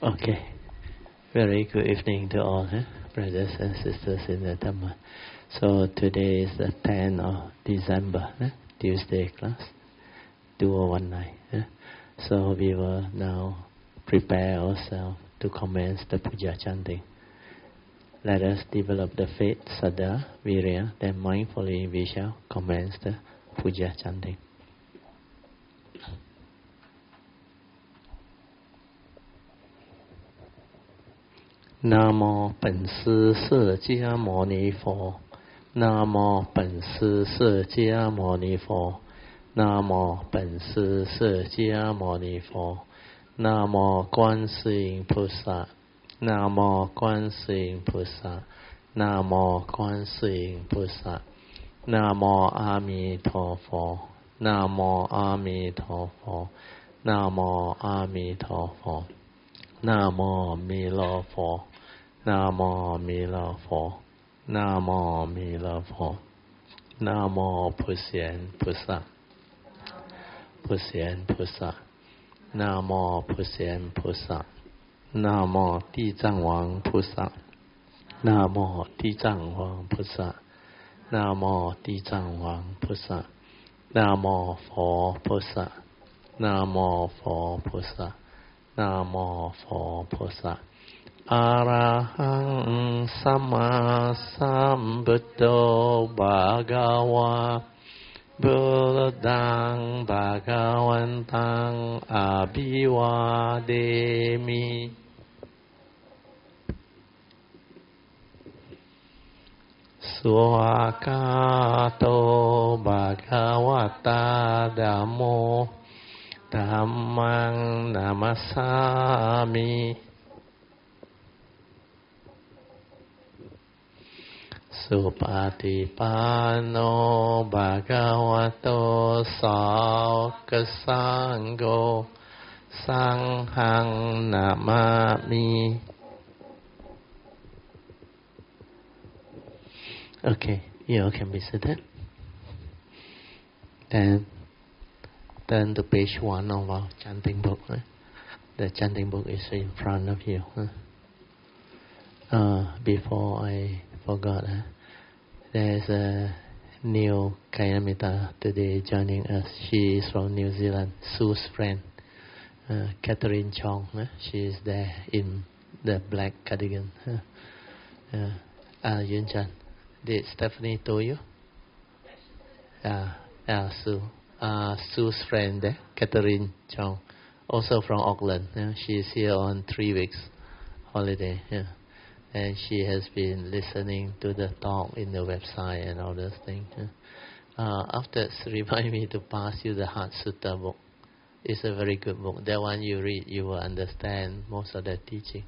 Okay. Very good evening to all, brothers and sisters in the Dhamma. So today is the 10th of December, Tuesday class, 2019. So we will now prepare ourselves to commence the puja chanting. Let us develop the faith, saddha, virya, then mindfully we shall commence the puja chanting. Namo 本师释迦牟尼佛 Namo 本师释迦牟尼佛 Namo 本师释迦牟尼佛 Namo 观世音菩萨 Namo 观世音菩萨 Namo 观世音菩萨 Namo 阿弥陀佛 Namo 阿弥陀佛 Namo 阿弥陀佛 Namo 弥勒佛 Namo 弥勒佛 Namo 弥勒佛 Namo 普贤菩萨 普贤菩萨 Namo 普贤菩萨 Namo 地藏王菩萨 Namo 地藏王菩萨 Namo 地藏王菩萨 Namo 佛菩萨 Namo 佛菩萨นะโม佛菩萨อะระหังสัมมาสัมพุทโธภะคะวะพุทธังภะคะวันตังอะภิวาเทมิสุขะโตภะคะวะตาธัมโมธัมมังนามัสสามิสุปฏิปันโนภะคะวะโตสาวกสังโฆสังฆังนามามิ Okay, you can be seated. Then turn to page 1 of our chanting book. The chanting book is in front of you. Before I forgot, there's a new Kayamita today joining us. She is from New Zealand, Sue's friend, Catherine Chong. She is there in the black cardigan. Yun Chan, did Stephanie tell you? Sue. Sue's friend, Catherine Chong, also from Auckland. She is here on 3 weeks holiday, and she has been listening to the talk in the website and all those things. After remind me to pass you the Heart Sutta book. It's a very good book. That one you read, you will understand most of the teaching.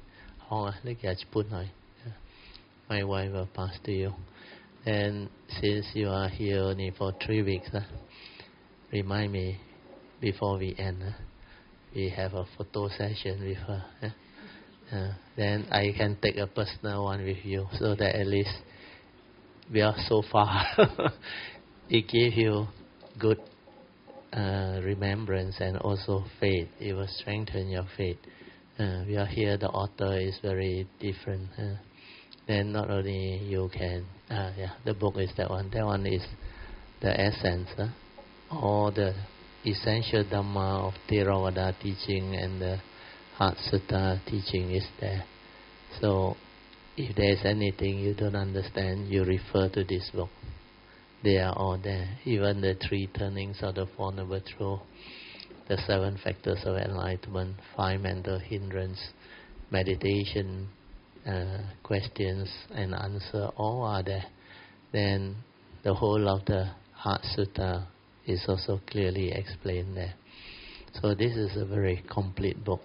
My wife will pass to you. And since you are here only for 3 weeks, remind me before we end. We have a photo session with her. Then I can take a personal one with you, so that at least we are so far. It gives you good remembrance and also faith. It will strengthen your faith. We are here. The author is very different. Then not only you can. The book is that one. That one is the essence. All the essential Dhamma of Theravada teaching and the Heart Sutta teaching is there. So, if there is anything you don't understand, you refer to this book. They are all there. Even the 3 turnings of the Four Noble Truths, the 7 factors of enlightenment, 5 mental hindrance, meditation, questions and answer, all are there. Then the whole of the Heart Sutta is also clearly explained there. So this is a very complete book.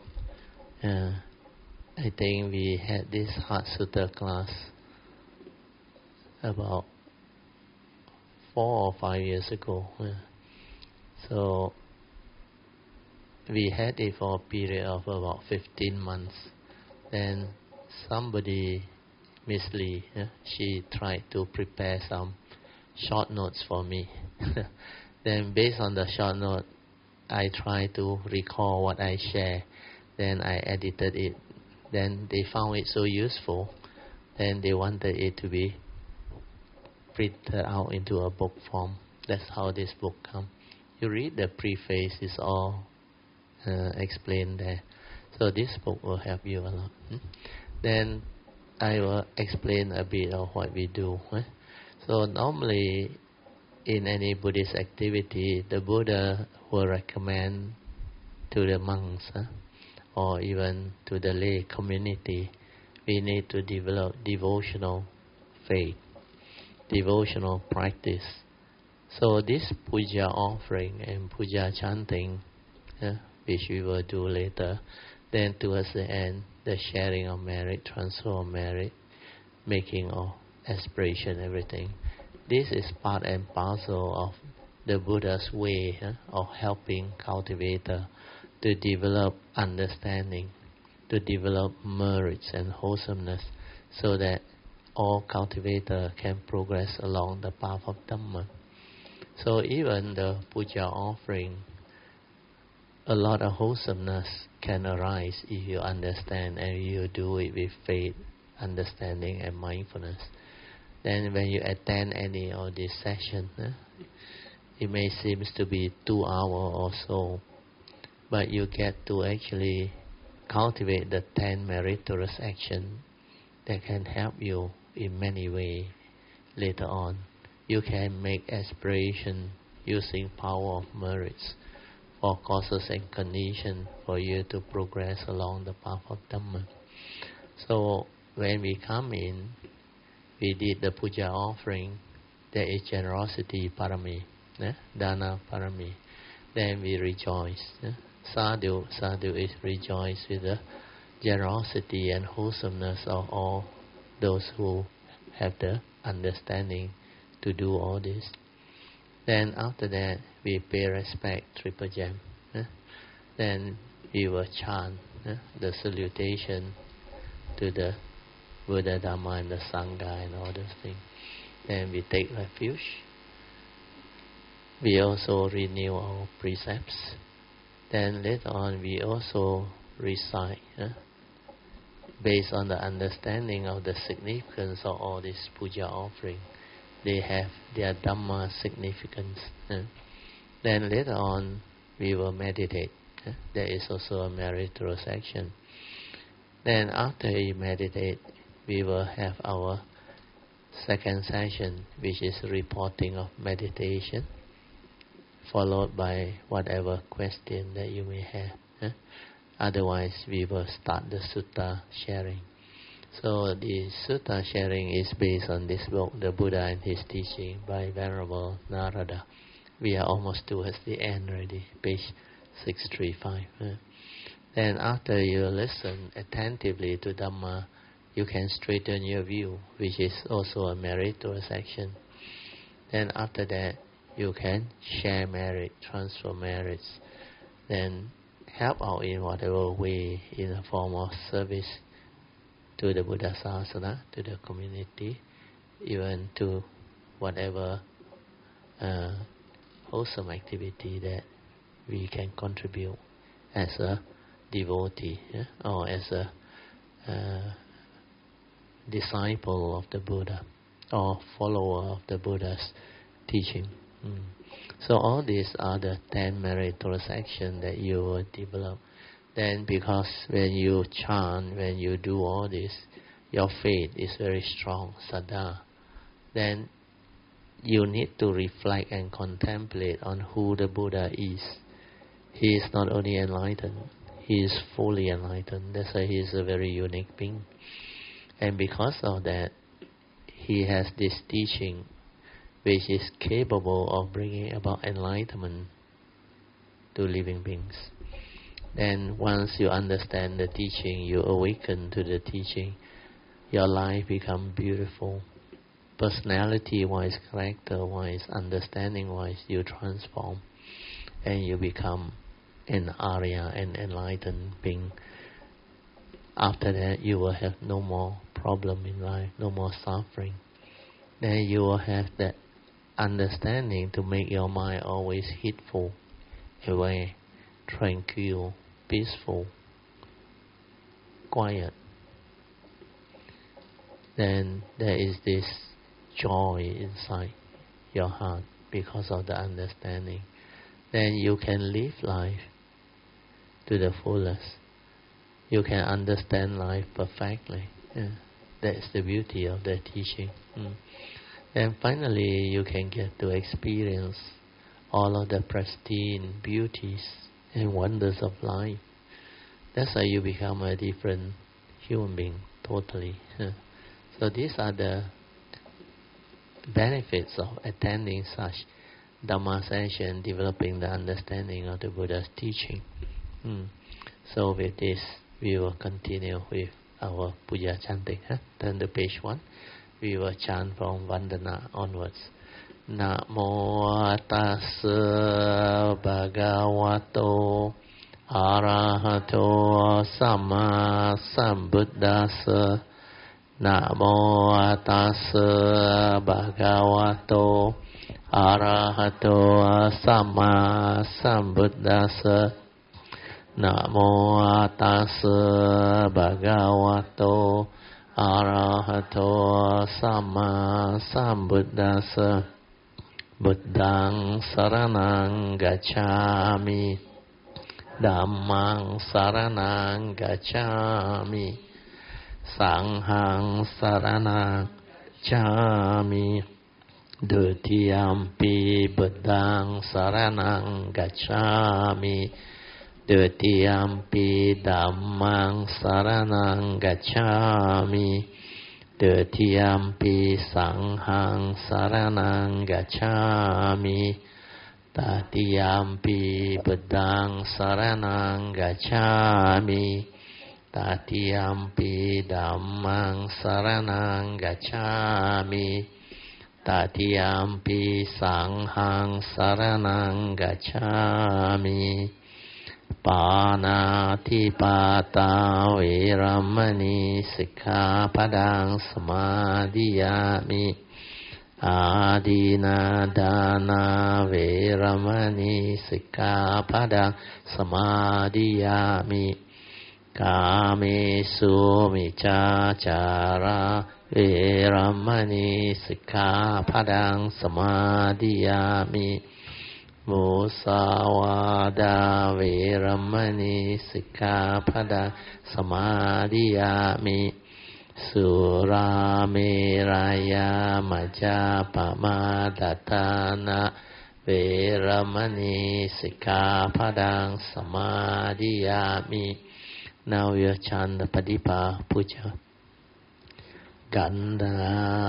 I think we had this Heart Sutta class about 4 or 5 years ago. So we had it for a period of about 15 months. Then somebody, Miss Lee, she tried to prepare some short notes for me. Then based on the short note, I try to recall what I share. Then I edited it Then they found it so useful, then they wanted it to be printed out into a book form. That's how this book comes. You read the preface, it's all explained there. So this book will help you a lot. Then I will explain a bit of what we do. So normally in any Buddhist activity, the Buddha will recommend to the monks or even to the lay community, we need to develop devotional faith, devotional practice. So this puja offering and puja chanting, which we will do later, then towards the end, the sharing of merit, transfer of merit, making of aspiration, everything. This is part and parcel of the Buddha's way of helping cultivator to develop understanding, to develop merits and wholesomeness, so that all cultivator can progress along the path of Dhamma. So even the puja offering, a lot of wholesomeness can arise if you understand and you do it with faith, understanding and mindfulness. Then when you attend any of this session, it may seem to be 2 hours or so, but you get to actually cultivate the 10 meritorious actions that can help you in many ways later on. You can make aspiration using power of merits for causes and conditions for you to progress along the path of Dhamma. So when we come in, we did the puja offering, there is generosity parami, dana parami. Then we rejoice. Sadhu is rejoice with the generosity and wholesomeness of all those who have the understanding to do all this. Then after that, we pay respect, triple gem. Then we will chant the salutation to the Buddha, Dhamma and the Sangha and all those things. Then we take refuge. We also renew our precepts. Then later on we also recite, based on the understanding of the significance of all this puja offering. They have their Dhamma significance. Then later on we will meditate. There is also a meritorious action. Then after we meditate, we will have our second session, which is reporting of meditation, followed by whatever question that you may have. Otherwise, we will start the sutta sharing. So the sutta sharing is based on this book, The Buddha and His Teaching by Venerable Narada. We are almost towards the end already, page 635. Then after you listen attentively to Dhamma, you can straighten your view, which is also a meritorious action. Then after that, you can share merit, transfer merits, then help out in whatever way in the form of service to the Buddha Sasana, to the community, even to whatever wholesome activity that we can contribute as a devotee, or as a disciple of the Buddha or follower of the Buddha's teaching. So all these are the 10 meritorious actions that you will develop. Then because when you chant, when you do all this, your faith is very strong, saddha. Then you need to reflect and contemplate on who the Buddha is. He is not only enlightened, he is fully enlightened. That's why he is a very unique being. And because of that, he has this teaching which is capable of bringing about enlightenment to living beings. Then once you understand the teaching, you awaken to the teaching, your life becomes beautiful. Personality-wise, character-wise, understanding-wise, you transform and you become an Arya, an enlightened being. After that, you will have no more problem in life, no more suffering. Then you will have that understanding to make your mind always heedful, aware, tranquil, peaceful, quiet, then there is this joy inside your heart because of the understanding. Then you can live life to the fullest. You can understand life perfectly. Yeah. That's the beauty of the teaching. And finally, you can get to experience all of the pristine beauties and wonders of life. That's how you become a different human being, totally. So these are the benefits of attending such Dhamma session, developing the understanding of the Buddha's teaching. So with this, we will continue with our puja chanting. Turn to page 1. We will chant from Vandana onwards. Namo tassa bhagavato arahato samma sambuddhassa. Namo tassa bhagavato arahato samma sambuddhassa. Namo tassa bhagavato arahato samma sambuddhassa. Buddhaṃ saraṇaṃ gacchāmi. Dhammaṃ saraṇaṃ gacchāmi. Saṅghaṃ saraṇaṃ gacchāmi. Dutiyampi Buddhaṃ saraṇaṃ gacchāmi. Dutiyampi Dhammaṃ saraṇaṃ gacchāmi. Dutiyampi Saṅghaṃ saraṇaṃ gacchāmi. Tatiyampi Buddhaṃ saraṇaṃ gacchāmi. Tatiyampi Dhammaṃ saraṇaṃ gacchāmi. Tatiyampi Saṅghaṃ saraṇaṃ gacchāmi. Pāṇātipātā vērāmani sikkhapadāṃ samādhiyāmi. Ādīnādānā vērāmani sikkhapadāṃ samādhiyāmi. Kāmesu micchācārā vērāmani sikkhapadāṃ samādhiyāmi. Musāvādā vērāmani sikkhapadāṃ samādhiyāmi. Surāmeraya majjapamādātāna vērāmani sikkhapadāṃ samādhiyāmi. Now we will chant the Padipa Puja. Gandhana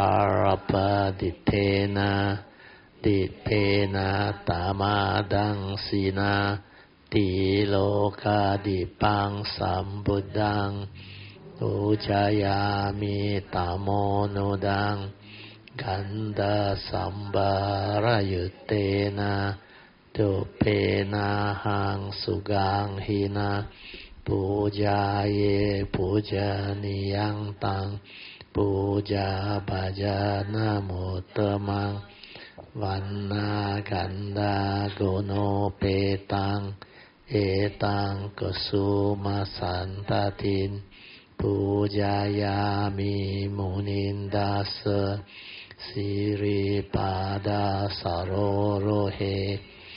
sarapaditena dipena tamadang sina tiloka dipang sambuddhang ujayami tamonodang gandha sambarayutena dupena hang sugang hina pujaye pujaniyang tang puja bhajana muttamang vanna gandha guno petang etang kusuma santatin pujayami munindasa siripada sarorohe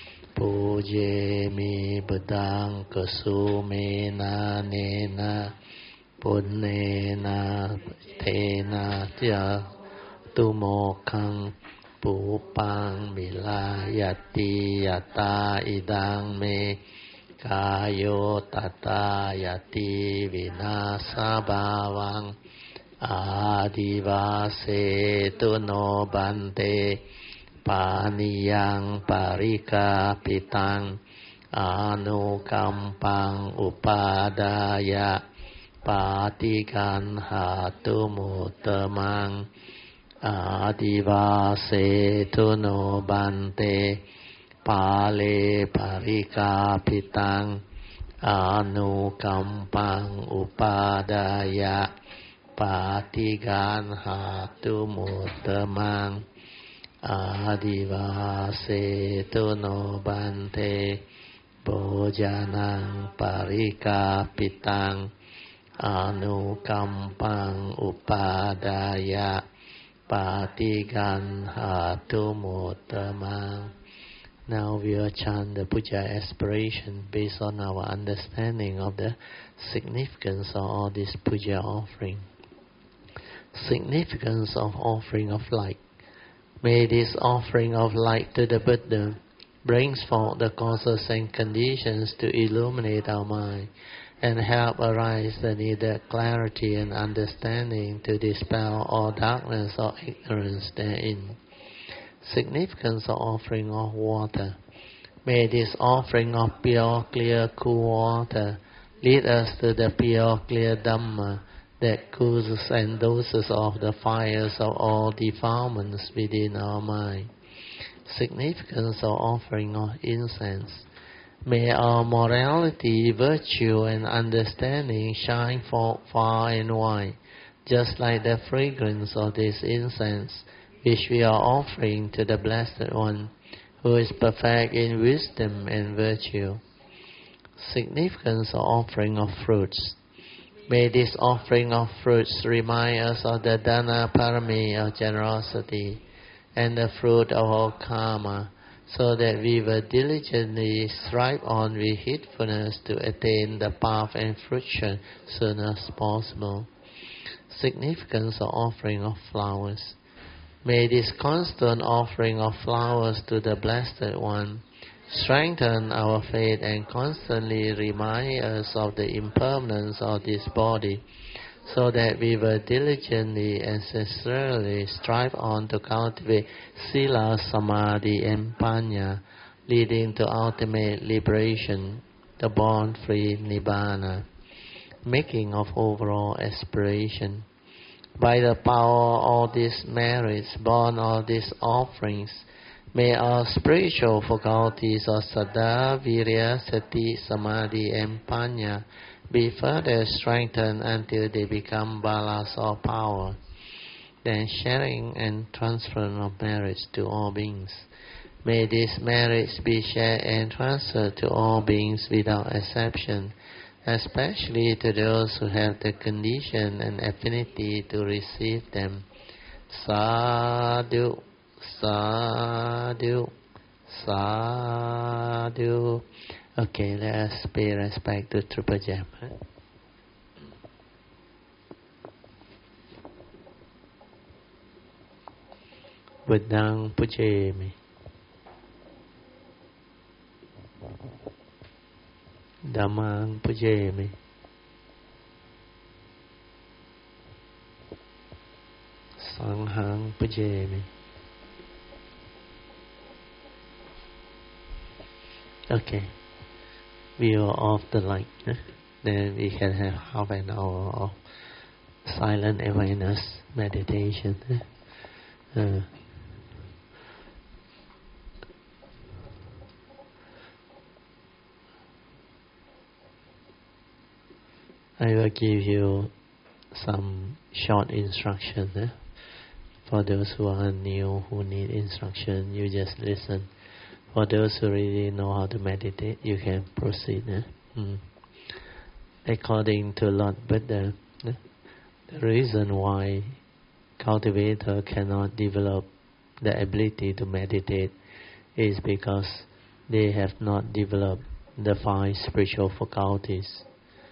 pujemi buddhaṃ kusumena nena punnena tena tya tumokkhaṃ Pupang milayati yata idang me kayo tata yati vinasa bhavang adivase tuno bante paniyang parika pitang anukampang upadaya patikan hatu mutamang Adivase tuno bante pale parikapitang anukampang upadaya patigan hatu muttamang adivase tuno bante bojanang parikapitang anukampang upadaya patigan hatu muttamang. Now we will chant the puja aspiration based on our understanding of the significance of all this puja offering. Significance of offering of light. May this offering of light to the Buddha brings forth the causes and conditions to illuminate our mind and help arise the needed clarity and understanding to dispel all darkness or ignorance therein. Significance of offering of water. May this offering of pure, clear, cool water lead us to the pure, clear Dhamma that cools and doses off the fires of all defilements within our mind. Significance of offering of incense. May our morality, virtue, and understanding shine forth far and wide, just like the fragrance of this incense, which we are offering to the Blessed One, who is perfect in wisdom and virtue. Significance of offering of fruits. May this offering of fruits remind us of the Dana Parami of generosity and the fruit of our karma, so that we will diligently strive on with heedfulness to attain the path and fruition soon as possible. Significance of offering of flowers. May this constant offering of flowers to the Blessed One strengthen our faith and constantly remind us of the impermanence of this body, so that we will diligently and sincerely strive on to cultivate Sila, Samadhi, and Panya, leading to ultimate liberation, the born-free Nibbana. Making of overall aspiration. By the power of all these merits, born of these offerings, may our spiritual faculties of Saddha, Virya, Sati, Samadhi, and Panya be further strengthened until they become balas or power. Then sharing and transferring of merits to all beings. May these merits be shared and transferred to all beings without exception, especially to those who have the condition and affinity to receive them. Sadhu, sadhu, sadhu. Okay, let us pay respect to Trooper Jam. Buddhang Pujemi. Dhammang Pujemi. Sanghang Pujemi. Okay. We are off the light. Then we can have half an hour of silent awareness meditation. I will give you some short instruction. For those who are new, who need instruction, you just listen. For those who really know how to meditate, you can proceed. According to Lord Buddha, the reason why cultivator cannot develop the ability to meditate is because they have not developed the 5 spiritual faculties.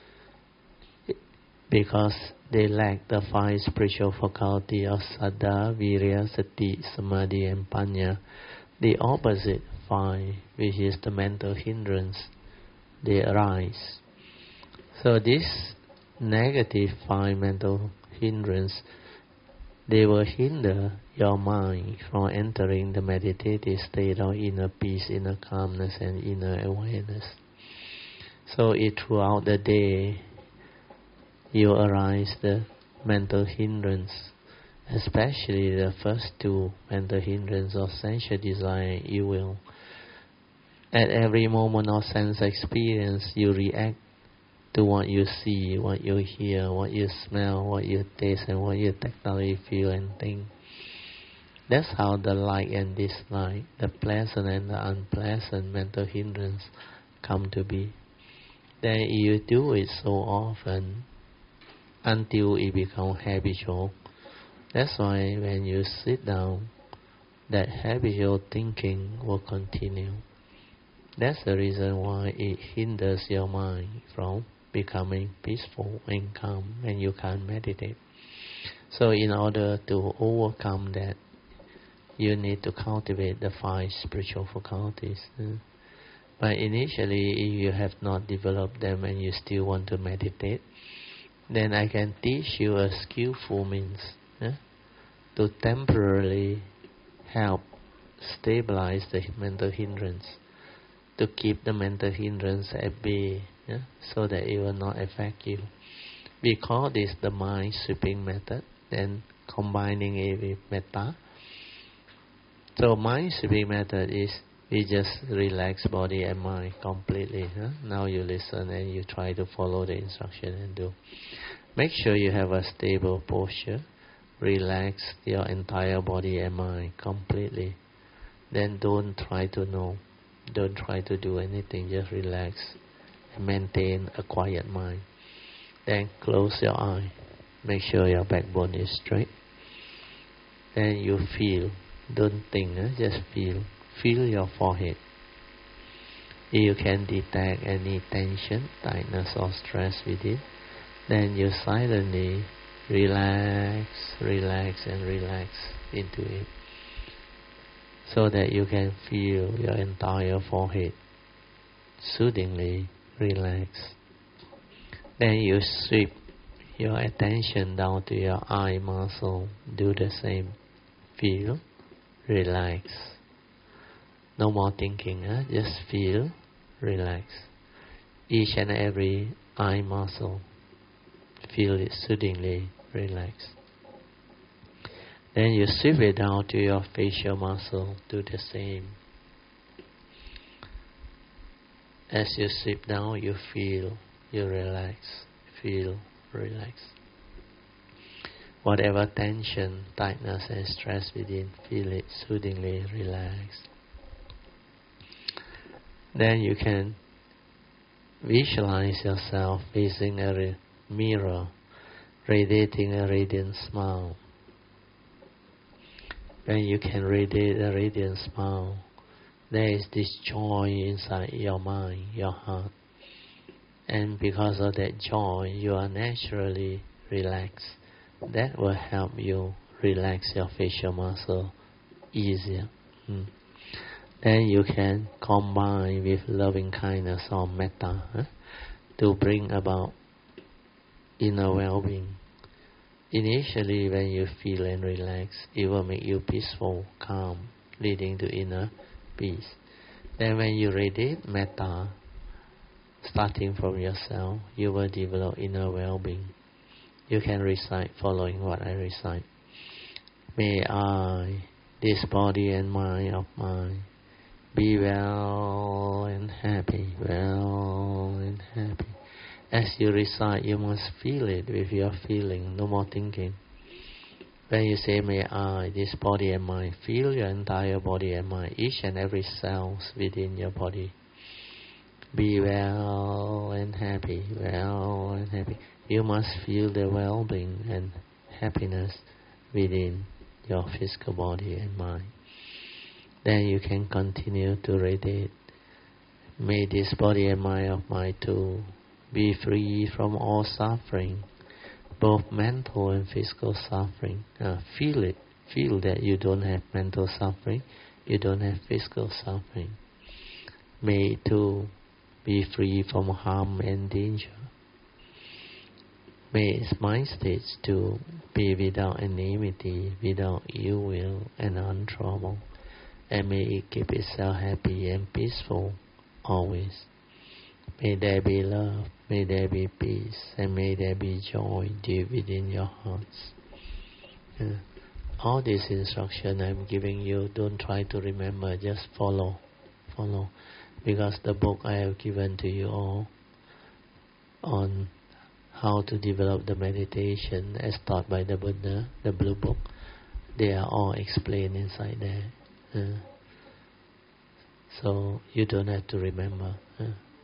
Because they lack the 5 spiritual faculty of Saddha, Virya, Sati, Samadhi, and Panya, the opposite 5, which is the mental hindrance, they arise. So this negative 5 mental hindrance, they will hinder your mind from entering the meditative state of inner peace, inner calmness, and inner awareness. So throughout the day, you arise the mental hindrance, especially the first 2 mental hindrance of sensual desire and ill will. At every moment of sense experience, you react to what you see, what you hear, what you smell, what you taste, and what you tactily feel and think. That's how the like and dislike, the pleasant and the unpleasant mental hindrance come to be. Then you do it so often, until it becomes habitual. That's why when you sit down, that habitual thinking will continue. That's the reason why it hinders your mind from becoming peaceful and calm, and you can't meditate. So in order to overcome that, you need to cultivate the 5 spiritual faculties. But initially, if you have not developed them and you still want to meditate, then I can teach you a skillful means to temporarily help stabilize the mental hindrance, to keep the mental hindrance at bay, so that it will not affect you. We call this the mind sweeping method, and combining it with metta. So mind sweeping method is we just relax body and mind completely. Now you listen and you try to follow the instruction and do. Make sure you have a stable posture. Relax your entire body and mind completely. Then don't try to know. Don't try to do anything. Just relax and maintain a quiet mind. Then close your eye. Make sure your backbone is straight. Then you feel. Don't think. Just feel. Feel your forehead. If you can detect any tension, tightness or stress with it, then you silently relax, relax and relax into it, so that you can feel your entire forehead soothingly relax. Then you sweep your attention down to your eye muscle. Do the same. Feel, relax. No more thinking, just feel, relax. Each and every eye muscle, feel it soothingly relax. Then you sweep it down to your facial muscle. Do the same. As you sweep down, you feel, you relax. Feel, relax. Whatever tension, tightness and stress within, feel it soothingly relax. Then you can visualize yourself facing a mirror, radiating a radiant smile. When you can radiate a radiant smile, there is this joy inside your mind, your heart. And because of that joy, you are naturally relaxed. That will help you relax your facial muscle easier. Then you can combine with loving kindness or metta to bring about inner well-being. Initially, when you feel and relax, it will make you peaceful, calm, leading to inner peace. Then when you radiate metta, starting from yourself, you will develop inner well-being. You can recite following what I recite. May I, this body and mind of mine, be well and happy, well and happy. As you recite, you must feel it with your feeling, no more thinking. When you say, may I, this body and mind, feel your entire body and mind, each and every cell within your body. Be well and happy, well and happy. You must feel the well-being and happiness within your physical body and mind. Then you can continue to radiate. May this body and mind of mine too be free from all suffering, both mental and physical suffering. Feel it. Feel that you don't have mental suffering, you don't have physical suffering. May it too be free from harm and danger. May its mind states to be without enmity, without ill will and untroubled, and may it keep itself happy and peaceful always. May there be love, may there be peace, and may there be joy deep within your hearts. All this instruction I'm giving you, don't try to remember, just follow. Because the book I have given to you all on how to develop the meditation as taught by the Buddha, the Blue Book, they are all explained inside there. So you don't have to remember.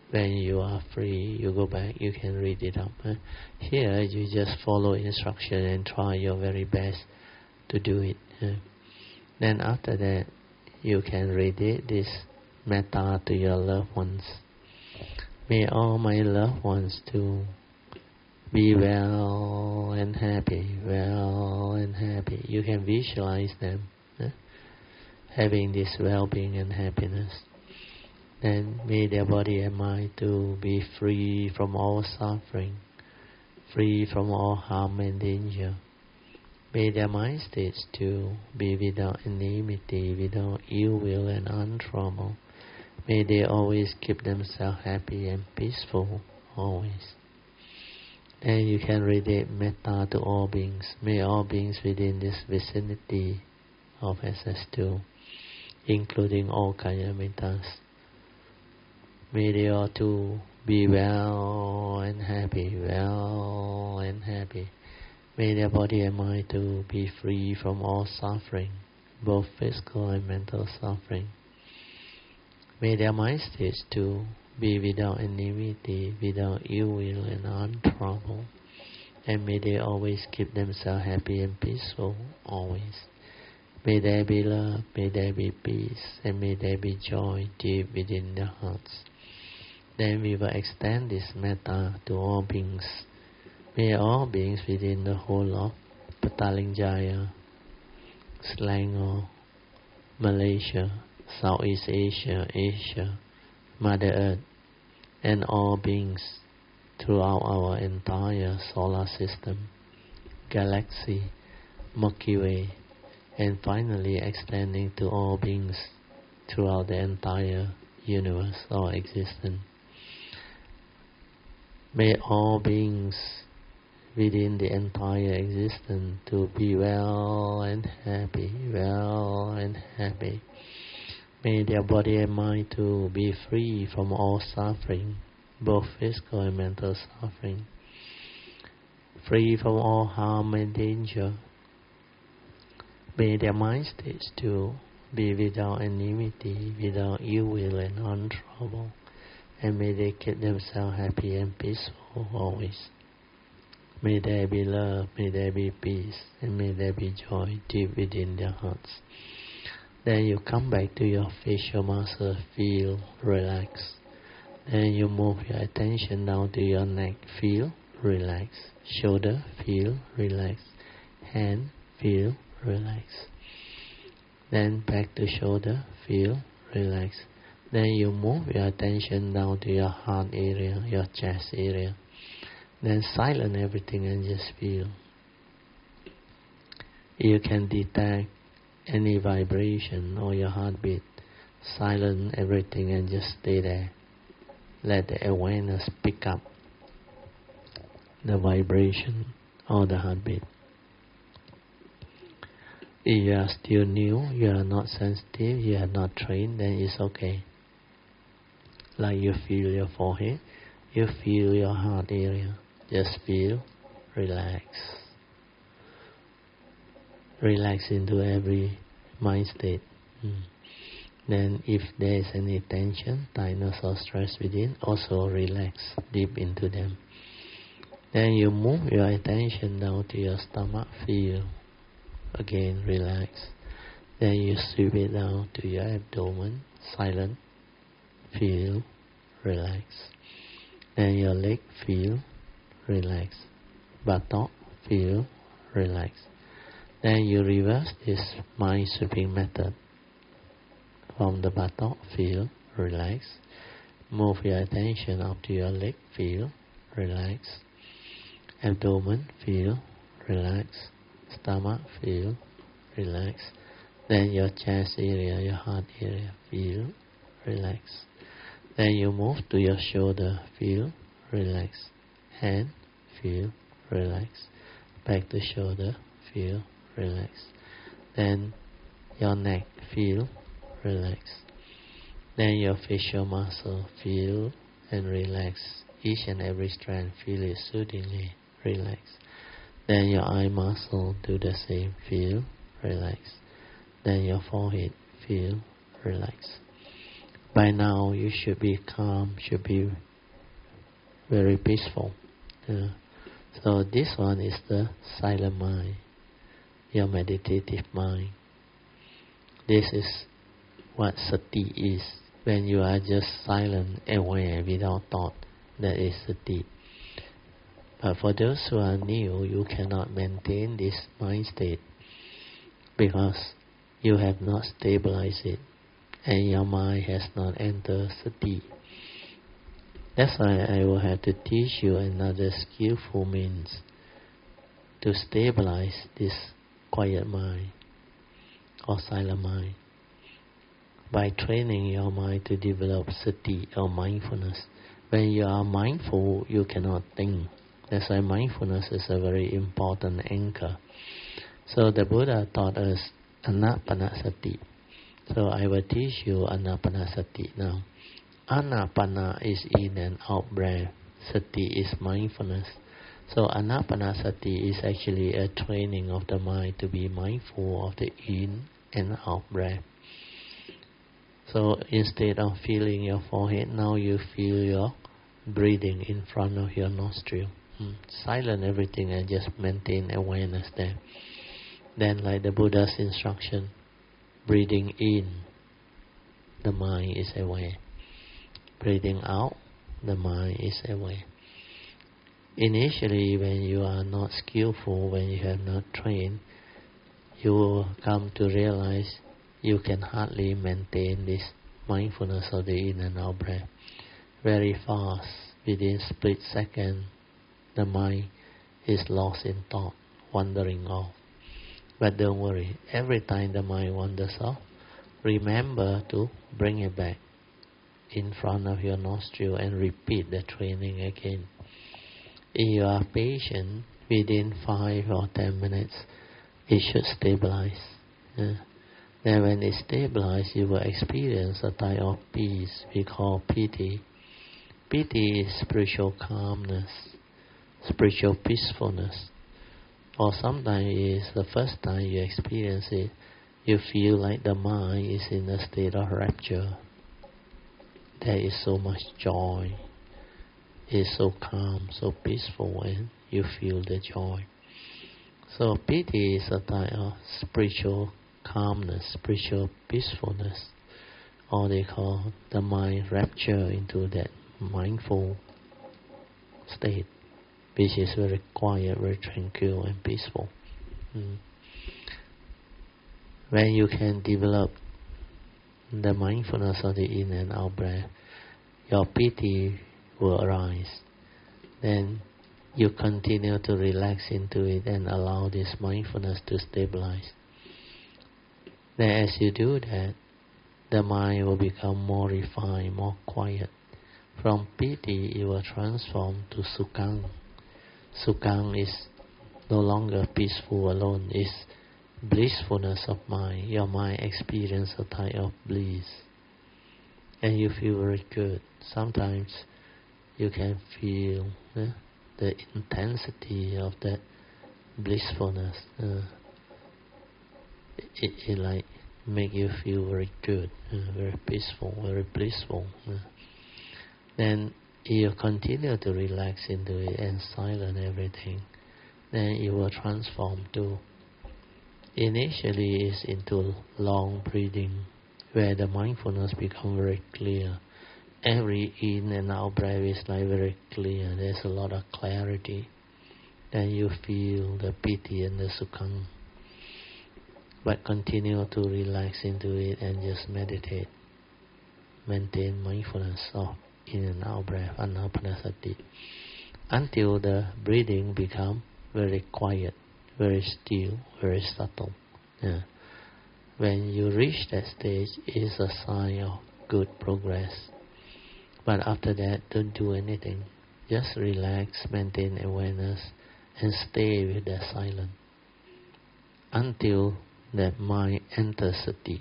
When you are free, you go back, you can read it up. Here, you just follow instruction and try your very best to do it. Then after that, you can read it, this metta to your loved ones. May all my loved ones to be well and happy, well and happy. You can visualize them having this well-being and happiness. Then may their body and mind to be free from all suffering, free from all harm and danger. May their mind states to be without enmity, without ill will and untroubled. May they always keep themselves happy and peaceful, always. And you can radiate metta to all beings. May all beings within this vicinity of SS2, including all Kayamittas, may they all too be well and happy, well and happy. May their body and mind to be free from all suffering, both physical and mental suffering. May their mind states to be without enmity, without ill will and untroubled. And may they always keep themselves happy and peaceful, always. May there be love, may there be peace, and may there be joy deep within their hearts. Then we will extend this metta to all beings. May all beings within the whole of Petaling Jaya, Selangor, Malaysia, Southeast Asia, Asia, Mother Earth, and all beings throughout our entire solar system, galaxy, Milky Way, and finally extending to all beings throughout the entire universe or existence. May all beings within the entire existence to be well and happy, well and happy. May their body and mind to be free from all suffering, both physical and mental suffering, free from all harm and danger. May their mind states to be without enmity, without ill will and untroubled, and may they keep themselves happy and peaceful always. May there be love, may there be peace, and may there be joy deep within their hearts. Then you come back to your facial muscle, feel, relax. Then you move your attention down to your neck, feel, relax. Shoulder, feel, relax. Hand, feel, relax. Then back to shoulder, feel, relax. Then you move your attention down to your heart area, your chest area. Then silence everything and just feel. You can detect any vibration or your heartbeat. Silence everything and just stay there. Let the awareness pick up the vibration or the heartbeat. If you are still new, you are not sensitive, you are not trained, then it's okay. Like you feel your forehead, you feel your heart area. Just feel, relax. Relax into every mind state. Then if there is any tension, tightness or stress within, also relax deep into them. Then you move your attention down to your stomach, feel. Again, relax. Then you sweep it down to your abdomen, silent, feel, relax. Then your leg, feel, relax. Buttock, feel, relax. Then you reverse this mind sweeping method. From the buttock, feel, relax. Move your attention up to your leg, feel, relax. Abdomen, feel, relax. Stomach, feel, relax. Then your chest area, your heart area, feel, relax. Then you move to your shoulder, feel, relax. Hand, feel, relax. Back to shoulder, feel, relax. Then your neck, feel, relax. Then your facial muscle, feel and relax. Each and every strand, feel it soothingly, relax. Then your eye muscle, do the same, feel, relax. Then your forehead, feel, relax. By now you should be calm, should be very peaceful. So this one is the silent mind, your meditative mind. This is what sati is. When you are just silent, aware, without thought, that is sati. But for those who are new, you cannot maintain this mind state because you have not stabilized it and your mind has not entered sati. That's why I will have to teach you another skillful means to stabilize this quiet mind or silent mind. By training your mind to develop sati or mindfulness. When you are mindful, you cannot think. That's why mindfulness is a very important anchor. So the Buddha taught us anapanasati. So I will teach you anapanasati now. Anapana is in and out breath. Sati is mindfulness. So anapanasati is actually a training of the mind to be mindful of the in and out breath. So instead of feeling your forehead, now you feel your breathing in front of your nostril. Silent everything and just maintain awareness there. Then like the Buddha's instruction, breathing in, the mind is aware. Breathing out, the mind is aware. Initially, when you are not skillful, when you have not trained, you will come to realize you can hardly maintain this mindfulness of the in and out breath. Very fast, within split second, the mind is lost in thought, wandering off. But don't worry, every time the mind wanders off, remember to bring it back in front of your nostril and repeat the training again. If you are patient, within 5 or 10 minutes, it should stabilize. Then when it stabilizes, you will experience a type of peace we call piti. Piti is spiritual calmness, spiritual peacefulness. Or sometimes it is the first time you experience it, you feel like the mind is in a state of rapture. There is so much joy. It is so calm, so peaceful, and you feel the joy. So piti is a type of spiritual calmness, spiritual peacefulness, or they call the mind rapture into that mindful state, which is very quiet, very tranquil and peaceful. When you can develop the mindfulness of the in and out breath, your piti will arise. Then you continue to relax into it and allow this mindfulness to stabilize. Then as you do that, the mind will become more refined, more quiet. From piti, it will transform to sukhang. Sukhang is no longer peaceful alone, it's blissfulness of mind. Your mind experiences a type of bliss. And you feel very good. Sometimes you can feel the intensity of that blissfulness. It like make you feel very good, very peaceful, very blissful. Then you continue to relax into it and silence everything. Then it will transform to, initially is into long breathing, where the mindfulness becomes very clear. Every in and out breath is like very clear. There's a lot of clarity. Then you feel the piti and the sukhang. But continue to relax into it and just meditate. Maintain mindfulness of in and out breath, anapanasati, until the breathing become very quiet, very still, very subtle. When you reach that stage, it is a sign of good progress. But after that, don't do anything. Just relax, maintain awareness, and stay with the silence until that mind enters sati.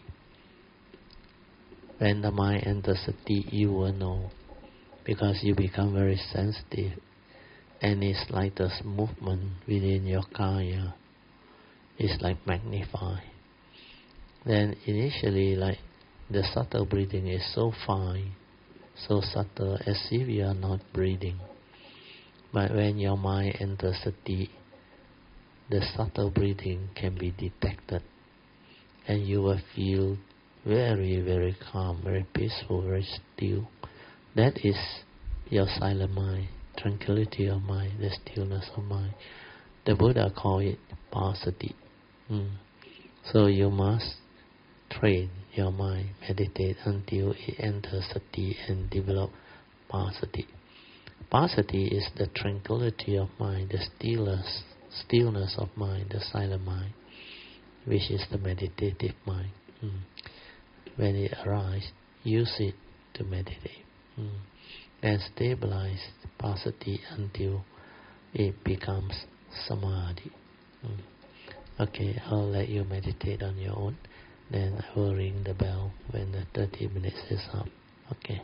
When the mind enters sati, you will know, because you become very sensitive. Any slightest movement within your kaya is like magnified. Then initially, like The subtle breathing is so fine, so subtle, as if you are not breathing. But when your mind enters sati, the subtle breathing can be detected, and you will feel very, very calm, very peaceful, very still. That is your silent mind, tranquility of mind, the stillness of mind. The Buddha called it pasati. So you must train your mind, meditate until it enters sati and develop pasati. Pasati is the tranquility of mind, the stillness of mind, the silent mind, which is the meditative mind. When it arises, use it to meditate. And stabilize pasati until it becomes samadhi. Okay, I'll let you meditate on your own. Then I will ring the bell when the 30 minutes is up. Okay.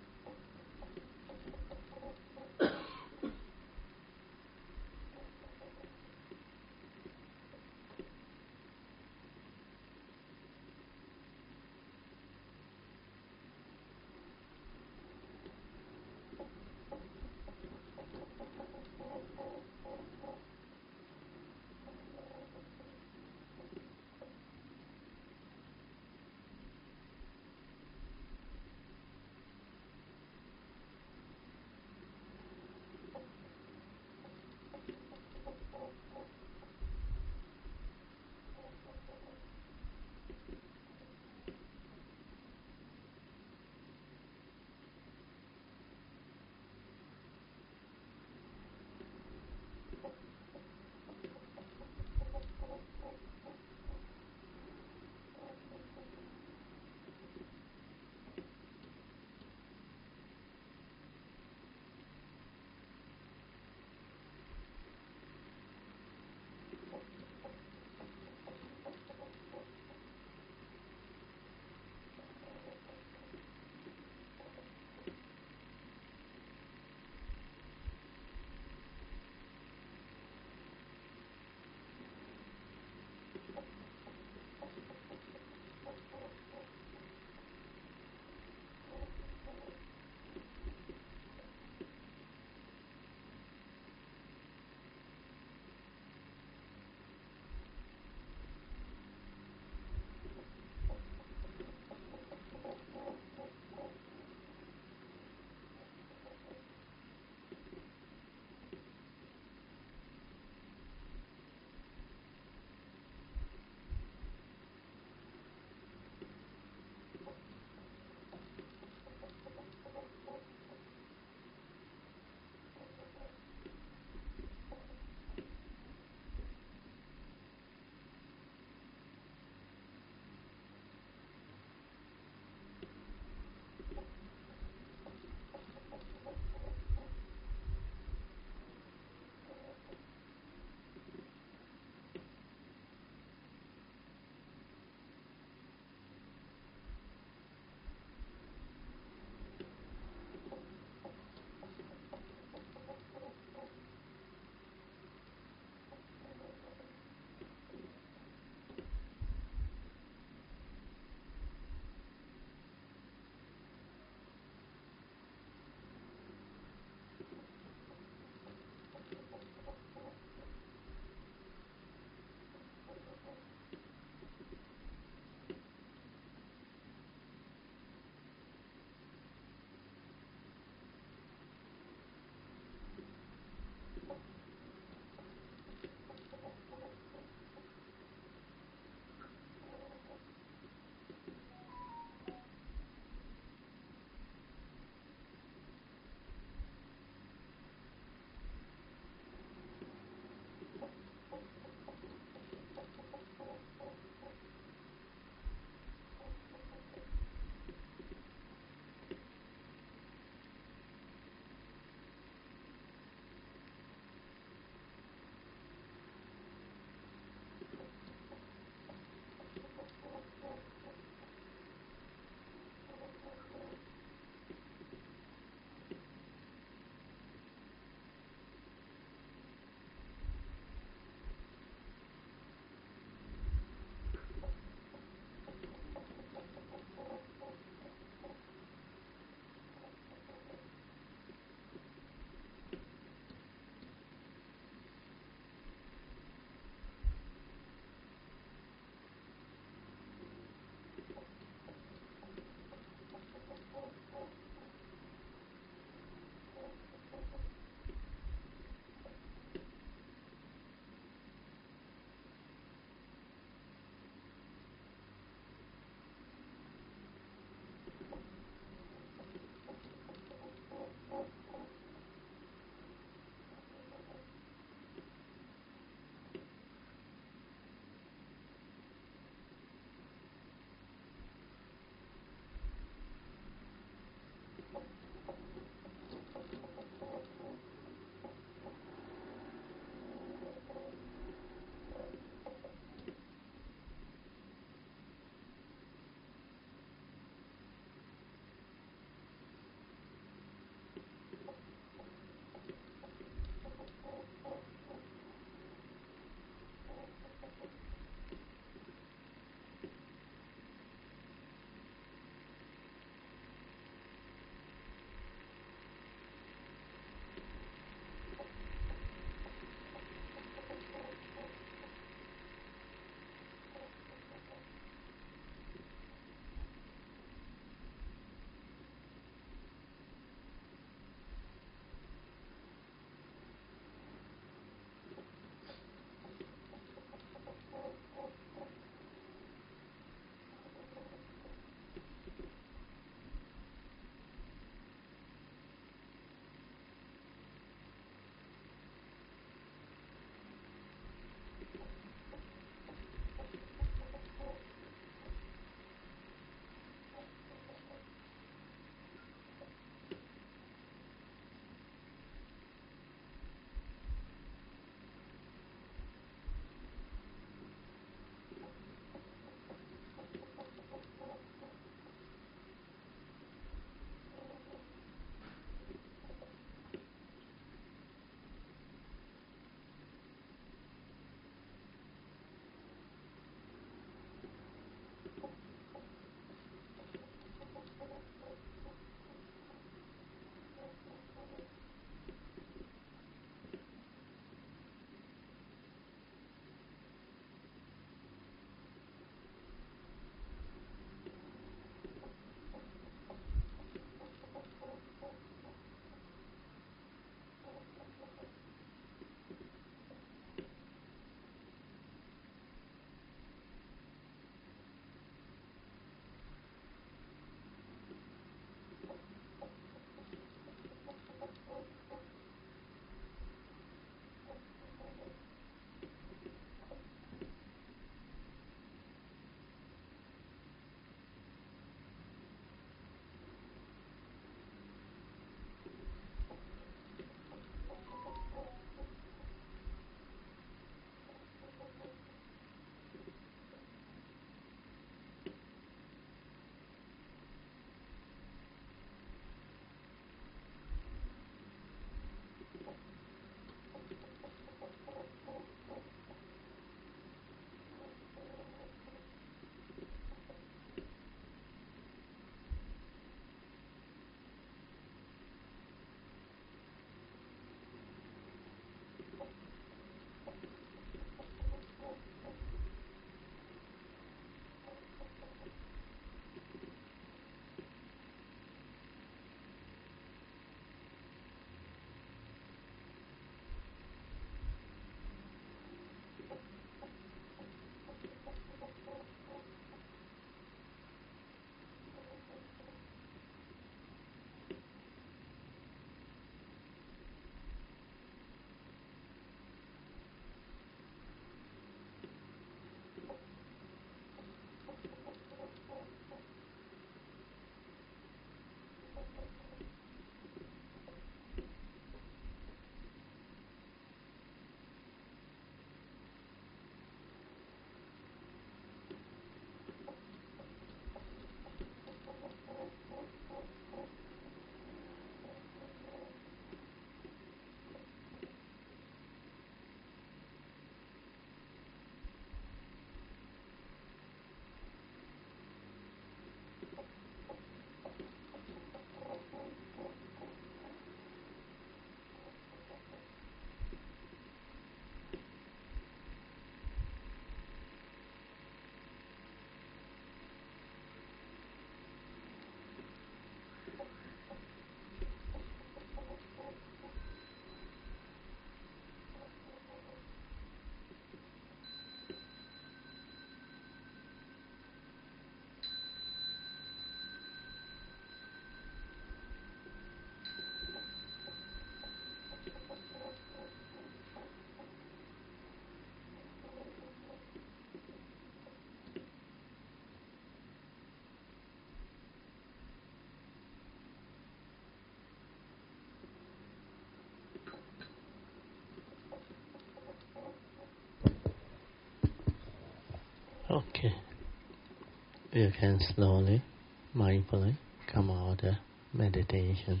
Okay. You can slowly, mindfully come out of the meditation.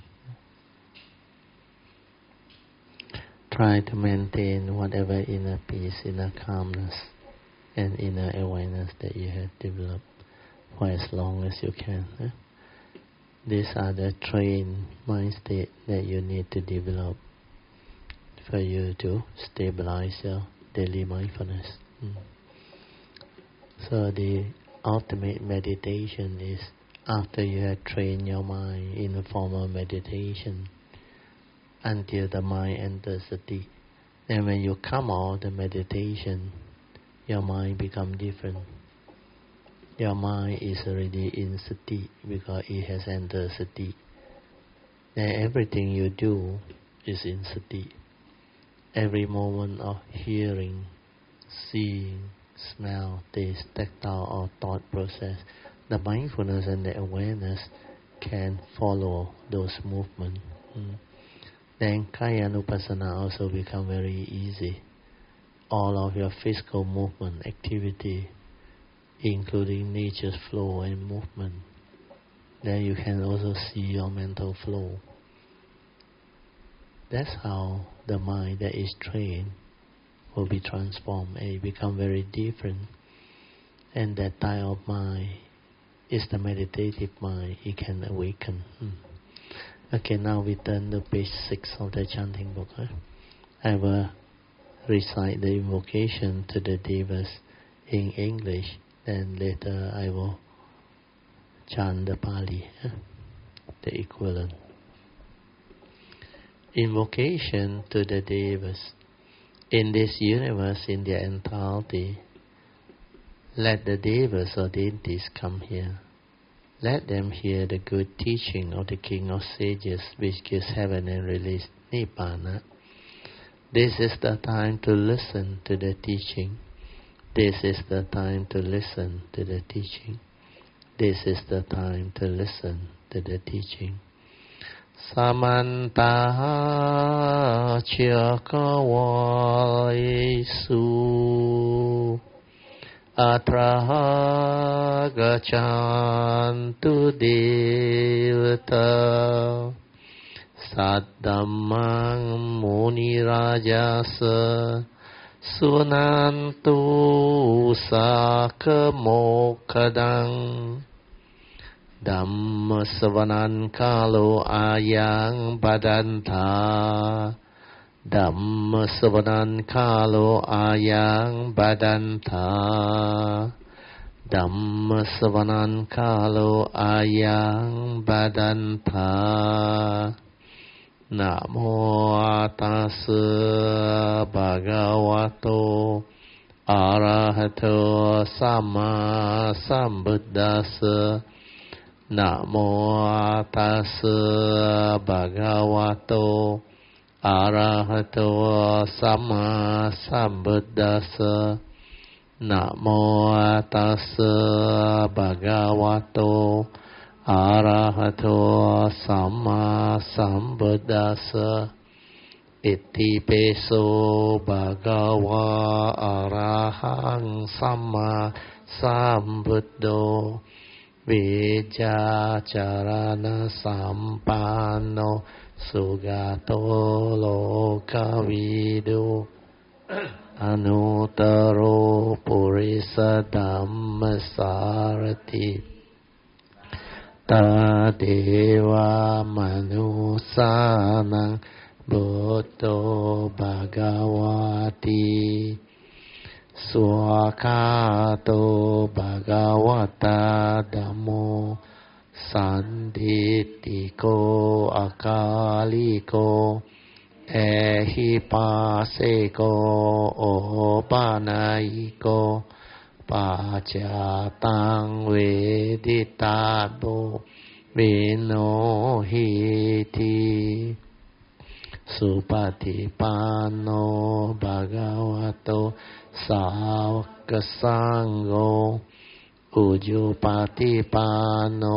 Try to maintain whatever inner peace, inner calmness, and inner awareness that you have developed for as long as you can. These are the trained mind state that you need to develop for you to stabilize your daily mindfulness. So the ultimate meditation is after you have trained your mind in a formal meditation until the mind enters sati. Then when you come out of the meditation, your mind becomes different. Your mind is already in sati because it has entered sati. Then everything you do is in sati. Every moment of hearing, seeing, smell, taste, tactile or thought process, the mindfulness and the awareness can follow those movements. Then Kayanupassana also become very easy. All of your physical movement, activity, including nature's flow and movement. Then you can also see your mental flow. That's how the mind that is trained will be transformed and become very different. And that type of mind is the meditative mind. It can awaken. Okay, now we turn to page 6 of the chanting book. I will recite the invocation to the devas in English, then later I will chant the Pali, the equivalent. Invocation to the devas. In this universe, in their entirety, let the devas or deities come here. Let them hear the good teaching of the King of Sages, which gives heaven and release Nibbana. This is the time to listen to the teaching. This is the time to listen to the teaching. This is the time to listen to the teaching. Samanta Chakavaisu Atra Gachantu Devata Saddhammang Muni Rajasa Sunantu Sakamokadang Dhamma Savanan Kalo Ayang Badanta Dhamma Savanan Kalo Ayang Badanta Dhamma Savanan Kalo Ayang Badanta Namo Tassa Bhagavato Arahato Samma Sambuddhassa Namo Tassa Bhagavato Arahato Samma Sambuddhassa Namo Tassa Bhagavato Arahato Samma Sambuddhassa Iti peso Bhagava Arahang Samma Sambuddho Vijja Charana Sampanno Sugato Lokavidu Anuttaro Purisa Dhammasarati Tadeva Manusanang Buddho Bhagavati Swakato Bhagavata Dhammo Sanditiko Akaliko Ehipaseko Opanaiko Pachatang Veditabo Vinohiti Supatipano Bhagavato Savaka Sangho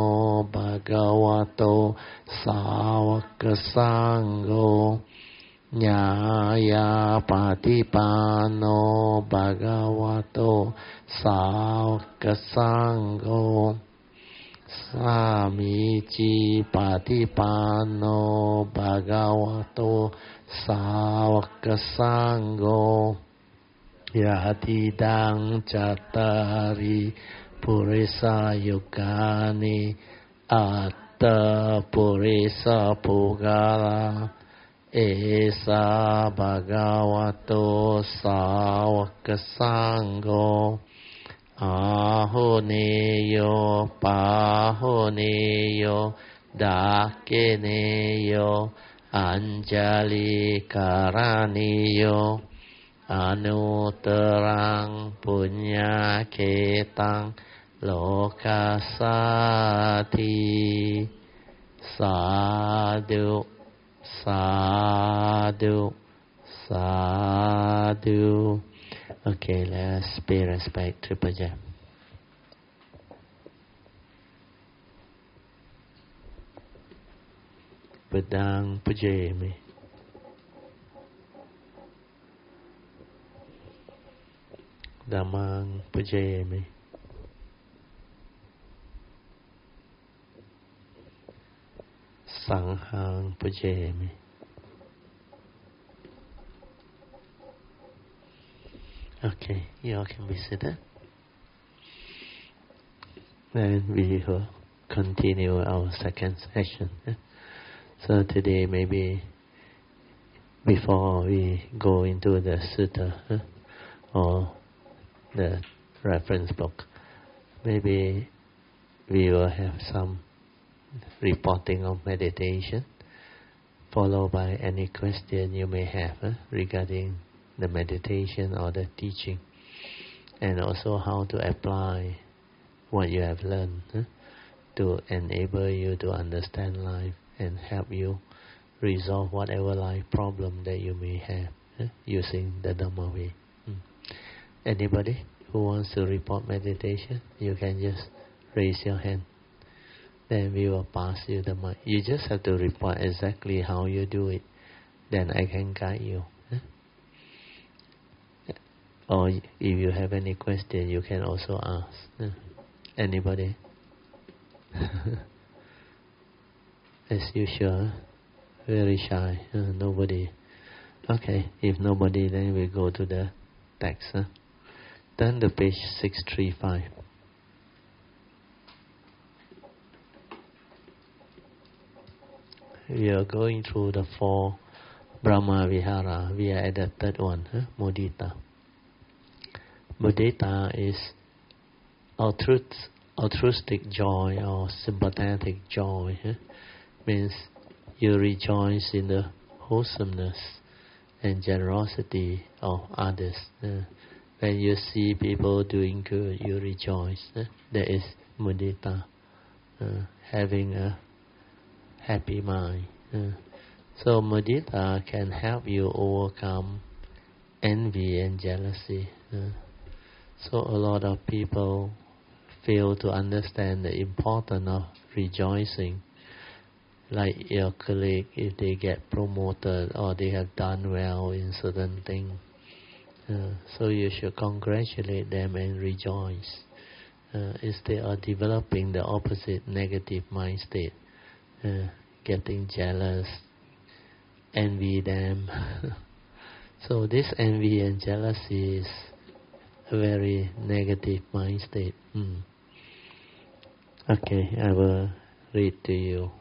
Ujupatipano Bhagavato Savaka Sangho ญายาปฏิปันโนภะคะวะโตสาวกสังโฆสามีจิปฏิปันโนภะคะวะโตสาวกสังโฆยะติดังจัตตาริปุริสายุกานิอัตตปุริสปุกาลาเอสาภะคะวะโตสาวกสังโฆอาหุเนโยปาหุเนโยดาเกเนโยอัญจาลิการานิโยอนุตรังปุญญาเขตังโลกัสสาธิสาธุสาธุสาธุ Okay, let's pay respect to Puja. Padang Pujayami. Dhammang Pujayami. Sanghang Pujayami. Okay, you all can be seated. Then we will continue our second session. So today maybe before we go into the sutta or the reference book, maybe we will have some reporting of meditation, followed by any question you may have regarding the meditation or the teaching, and also how to apply what you have learned to enable you to understand life and help you resolve whatever life problem that you may have using the Dhamma way. Anybody who wants to report meditation, you can just raise your hand. Then we will pass you the mic. You just have to report exactly how you do it. Then I can guide you. Or if you have any question, you can also ask. Anybody? As usual, very shy. Nobody. Okay, if nobody, then we go to the text. Turn to page 635. We are going through the 4 Brahma Vihara. We are at the 3rd one, Mudita. Mudita is altruistic joy or sympathetic joy. Means you rejoice in the wholesomeness and generosity of others. When you see people doing good, you rejoice. That is mudita, having a happy mind. So mudita can help you overcome envy and jealousy. So a lot of people fail to understand the importance of rejoicing. Like your colleague, if they get promoted or they have done well in certain things, so you should congratulate them and rejoice. Instead of developing the opposite negative mind state, getting jealous, envy them. So this envy and jealousy is a very negative mind state. Okay, I will read to you.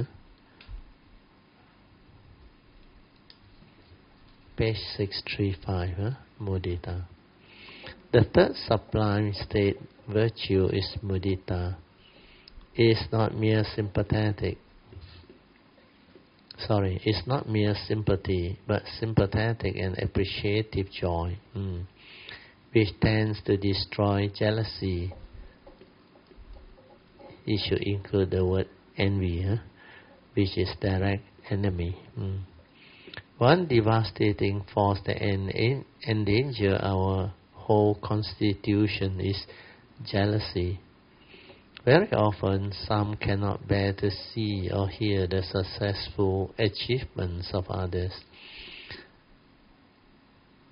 Page 635, mudita. The 3rd sublime state, virtue, is mudita. It's not mere sympathetic. It's not mere sympathy, but sympathetic and appreciative joy, which tends to destroy jealousy. It should include the word envy, which is direct enemy. One devastating force that endanger our whole constitution is jealousy. Very often, some cannot bear to see or hear the successful achievements of others,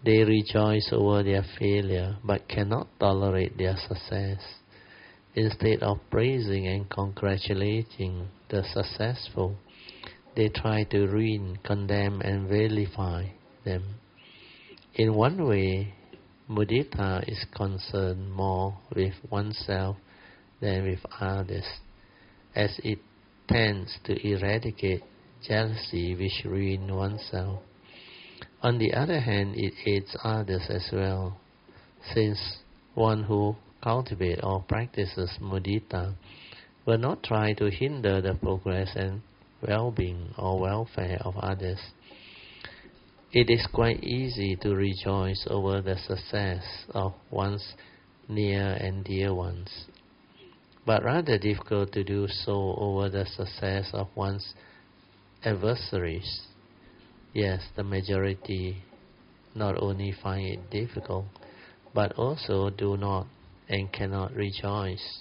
They rejoice over their failure but cannot tolerate their success. Instead of praising and congratulating the successful, they try to ruin, condemn, and vilify them. In one way, mudita is concerned more with oneself than with others, as it tends to eradicate jealousy which ruins oneself. On the other hand, it aids others as well, since one who cultivates or practices mudita will not try to hinder the progress and well-being or welfare of others. It is quite easy to rejoice over the success of one's near and dear ones, but rather difficult to do so over the success of one's adversaries. Yes, the majority not only find it difficult, but also do not and cannot rejoice.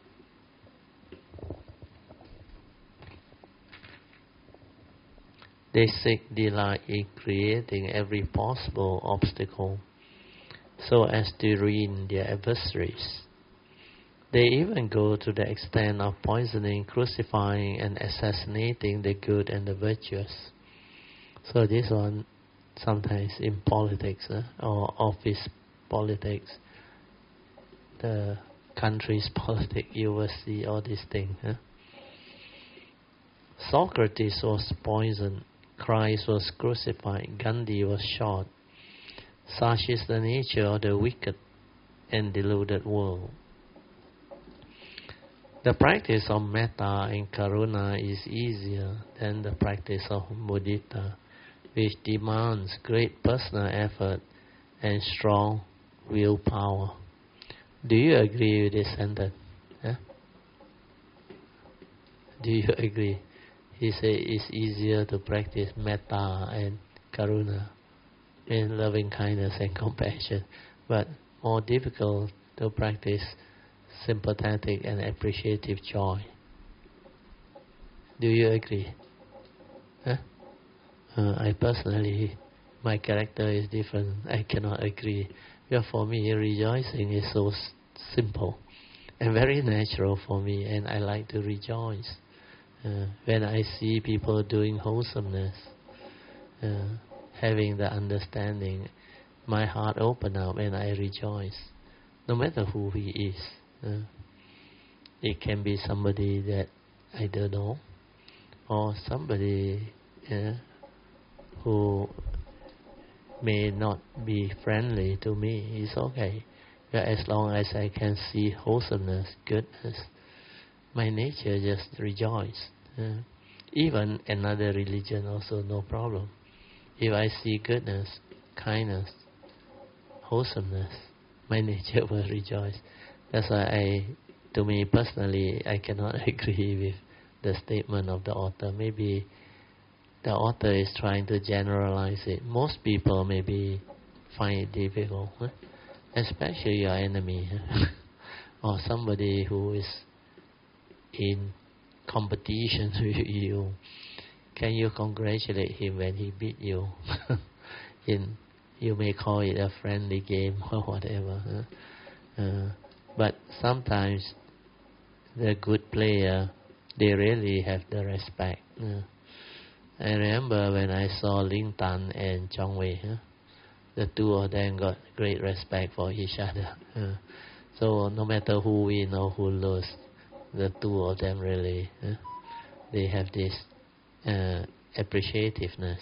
They seek delight in creating every possible obstacle so as to ruin their adversaries. They even go to the extent of poisoning, crucifying, and assassinating the good and the virtuous. So this one, sometimes in politics or office politics, the country's politics, you will see all these things. Socrates was poisoned, Christ was crucified, Gandhi was shot. Such is the nature of the wicked and deluded world. The practice of metta and karuna is easier than the practice of mudita, which demands great personal effort and strong willpower. Do you agree with this sentence? Do you agree? He said it's easier to practice metta and karuna, in loving kindness and compassion, but more difficult to practice sympathetic and appreciative joy. Do you agree? I personally, my character is different. I cannot agree. Because for me, rejoicing is so simple and very natural for me, and I like to rejoice. When I see people doing wholesomeness, having the understanding, my heart opens up and I rejoice, no matter who he is. It can be somebody that I don't know, or somebody who may not be friendly to me. It's okay. But as long as I can see wholesomeness, goodness, my nature just rejoice. Even another religion also no problem. If I see goodness, kindness, wholesomeness, my nature will rejoice. That's why to me personally, I cannot agree with the statement of the author. Maybe the author is trying to generalize it. Most people maybe find it difficult, especially your enemy or somebody who is in competition with you. Can you congratulate him when he beat you? You may call it a friendly game or whatever. But sometimes the good player, they really have the respect. I remember when I saw Ling Tan and Chong Wei, the two of them got great respect for each other. So no matter who win or who lose, the two of them really, they have this appreciativeness.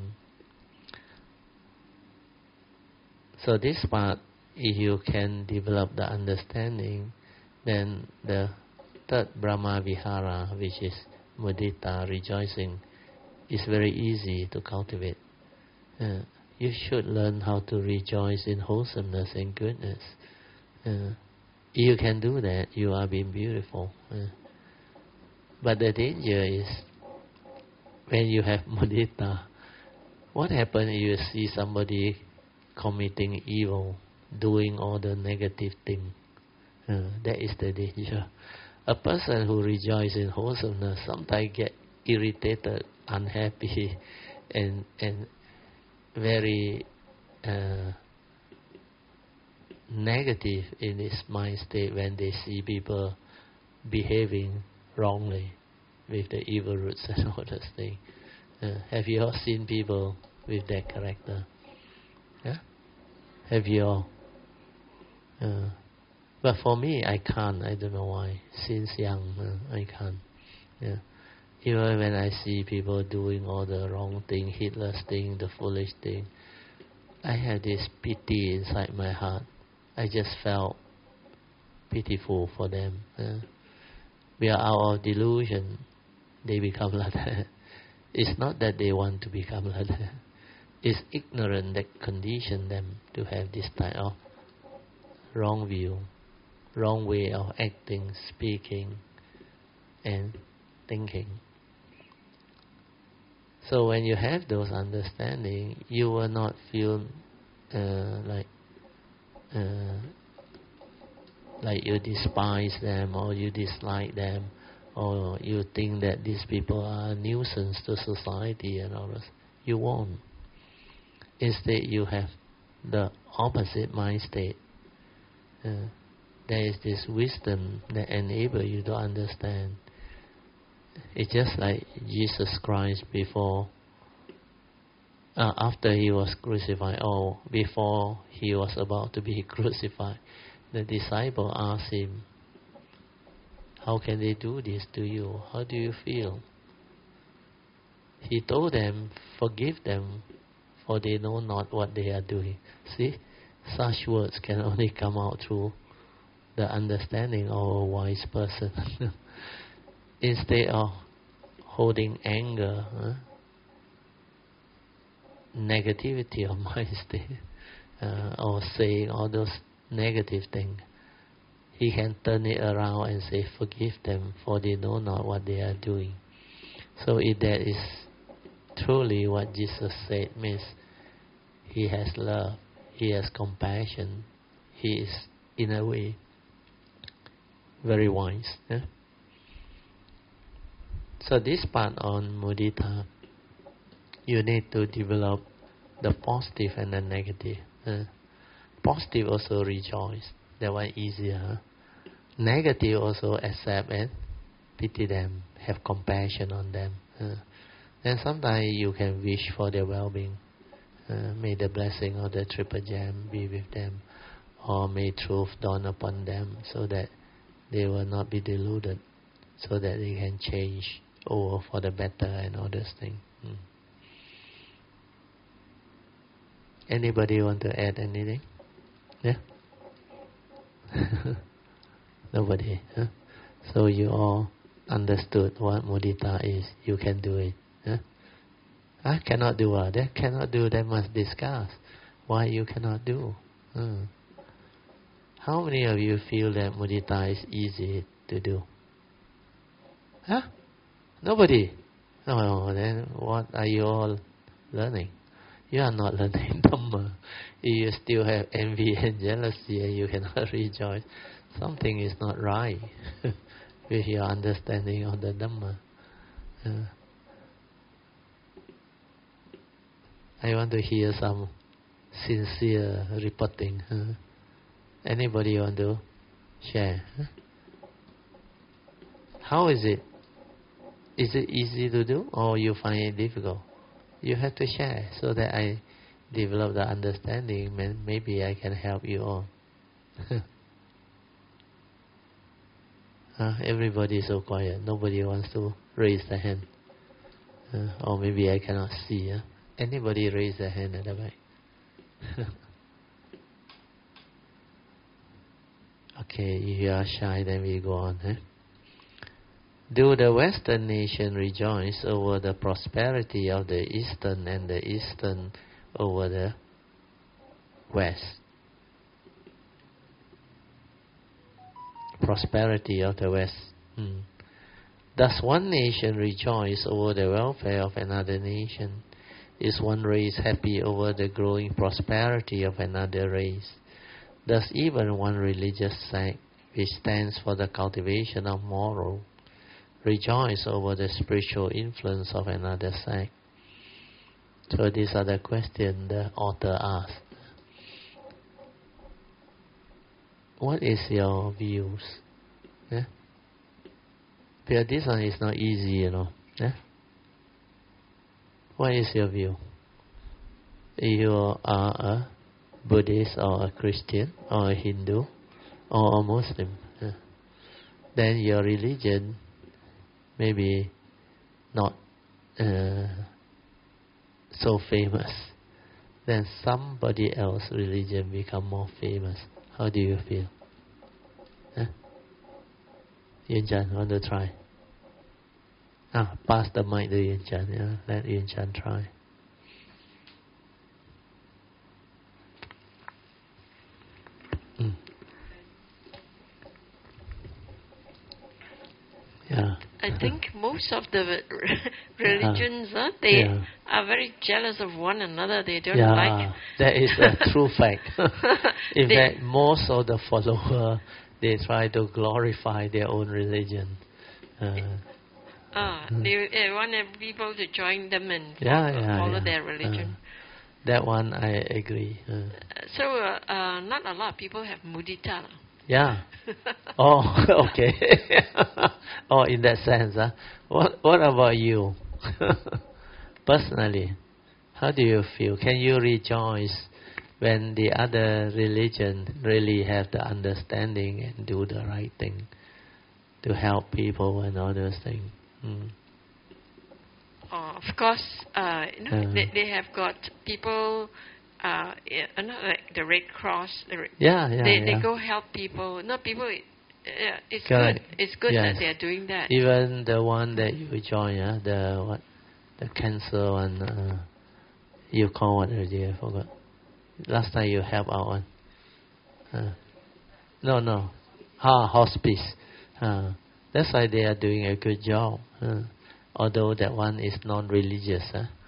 So this part, if you can develop the understanding, then the third Brahma Vihara, which is mudita, rejoicing, is very easy to cultivate. You should learn how to rejoice in wholesomeness and goodness. If you can do that, you are being beautiful. But the danger is when you have mudita, what happens if you see somebody committing evil, doing all the negative things? That is the danger. A person who rejoices in wholesomeness sometimes get irritated, unhappy, and very negative in its mind state when they see people behaving wrongly with the evil roots and all those things. Have you all seen people with that character? Yeah? Have you all? But for me, I can't. I don't know why. Since young, I can't. Yeah. Even when I see people doing all the wrong thing, heedless thing, the foolish thing, I had this pity inside my heart. I just felt pitiful for them. We are out of delusion. They become like that. It's not that they want to become like that. It's ignorance that conditioned them to have this type of wrong view, wrong way of acting, speaking, and thinking. So when you have those understanding, you will not feel like you despise them or you dislike them or you think that these people are a nuisance to society and all this. You won't. Instead, you have the opposite mind state. There is this wisdom that enables you to understand. It's just like Jesus Christ after he was crucified, or before he was about to be crucified, the disciple asked him, "How can they do this to you? How do you feel?" He told them, "Forgive them, for they know not what they are doing." See, such words can only come out through the understanding of a wise person. Instead of holding anger, negativity of mind state, or saying all those negative things, he can turn it around and say, "Forgive them, for they know not what they are doing." So if that is truly what Jesus said, means he has love, he has compassion, he is, in a way, very wise. Yeah? So this part on mudita, you need to develop the positive and the negative. Positive also rejoice. That one easier. Negative also accept and pity them, have compassion on them. And sometimes you can wish for their well-being. May the blessing of the Triple Gem be with them, or may truth dawn upon them so that they will not be deluded, so that they can change over for the better and all those things. Anybody want to add anything? Yeah? Nobody. Huh? So you all understood what mudita is. You can do it. Huh? I cannot do what? That cannot do, that must discuss. Why you cannot do? How many of you feel that mudita is easy to do? Huh? Nobody? Oh, then what are you all learning? You are not learning Dhamma. If you still have envy and jealousy and you cannot rejoice, something is not right with your understanding of the Dhamma. I want to hear some sincere reporting. Anybody want to share? How is it? Is it easy to do or you find it difficult? You have to share so that I develop the understanding, and maybe I can help you all. Everybody is so quiet. Nobody wants to raise their hand. Or maybe I cannot see. Anybody raise their hand at the back? Okay, if you are shy, then we go on. Do the Western nation rejoice over the prosperity of the Eastern and the Eastern over the West? Prosperity of the West. Does one nation rejoice over the welfare of another nation? Is one race happy over the growing prosperity of another race? Does even one religious sect, which stands for the cultivation of moral, rejoice over the spiritual influence of another sect? So these are the questions the author asked. what is your views? Yeah? Because this one is not easy, you know. Yeah? What is your view? You are a Buddhist or a Christian or a Hindu or a Muslim. Yeah? Then your religion maybe not so famous. Then somebody else's religion become more famous. How do you feel? Huh? Yun Chan, want to try? Pass the mic to Yun Chan. Yeah? Let Yun Chan try. Yeah. I think most of the religions, they are very jealous of one another. They don't like. That is a true fact. In fact, most of the followers, they try to glorify their own religion. They want people to join them and follow their religion. That one I agree. So not a lot of people have mudita. Yeah. Oh, okay. Oh, in that sense, What about you? Personally, how do you feel? Can you rejoice when the other religion really have the understanding and do the right thing to help people and all those things? Of course, they have got people. Not like the Red Cross. They go help people. No, people. It's correct. Good. It's good that they are doing that. Even the one that you join, the cancer one. You call what already? I forgot. Last time you help out one. No. Hospice. That's why they are doing a good job. Although that one is non-religious.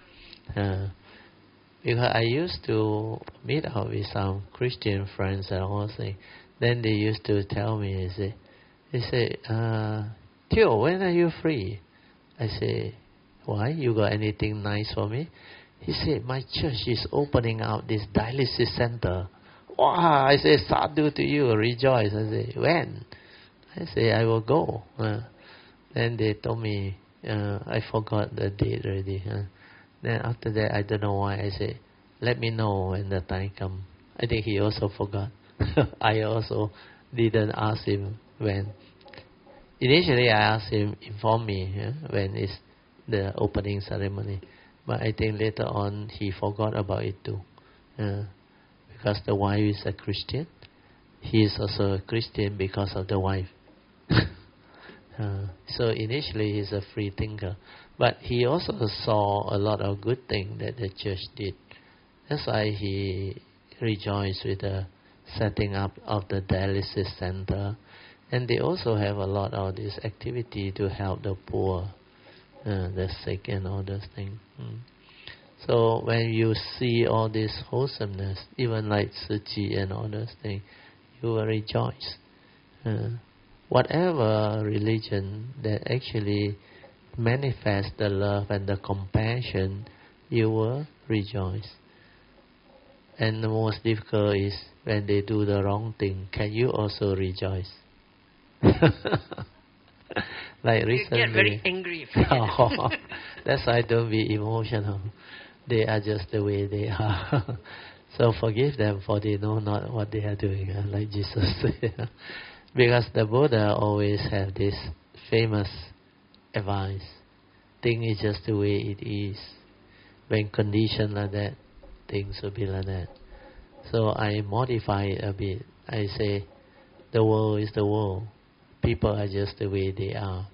Because I used to meet up with some Christian friends and all things. Then they used to tell me, they say, Tio, when are you free? I say, why? You got anything nice for me? He said, my church is opening out this dialysis center. Wow! I say, sadhu to you, rejoice. I say, when? I say, I will go. Then they told me, I forgot the date already. Then after that, I don't know why. I said, let me know when the time comes. I think he also forgot. I also didn't ask him when. Initially, I asked him, inform me when is the opening ceremony. But I think later on, he forgot about it too. Because the wife is a Christian. He is also a Christian because of the wife. So initially, he's a free thinker. But he also saw a lot of good things that the church did. That's why he rejoiced with the setting up of the dialysis center. And they also have a lot of this activity to help the poor, the sick and all those things. So when you see all this wholesomeness, even like Tzu Chi and all those things, you will rejoice. Whatever religion that actually manifest the love and the compassion, you will rejoice. And the most difficult is when they do the wrong thing. Can you also rejoice? Like recently, you get very angry. That's why don't be emotional. They are just the way they are. So forgive them, for they know not what they are doing, like Jesus said. Because the Buddha always have this famous advice. Thing is just the way it is. When conditioned like that, things will be like that. So I modify it a bit. I say, the world is the world. People are just the way they are.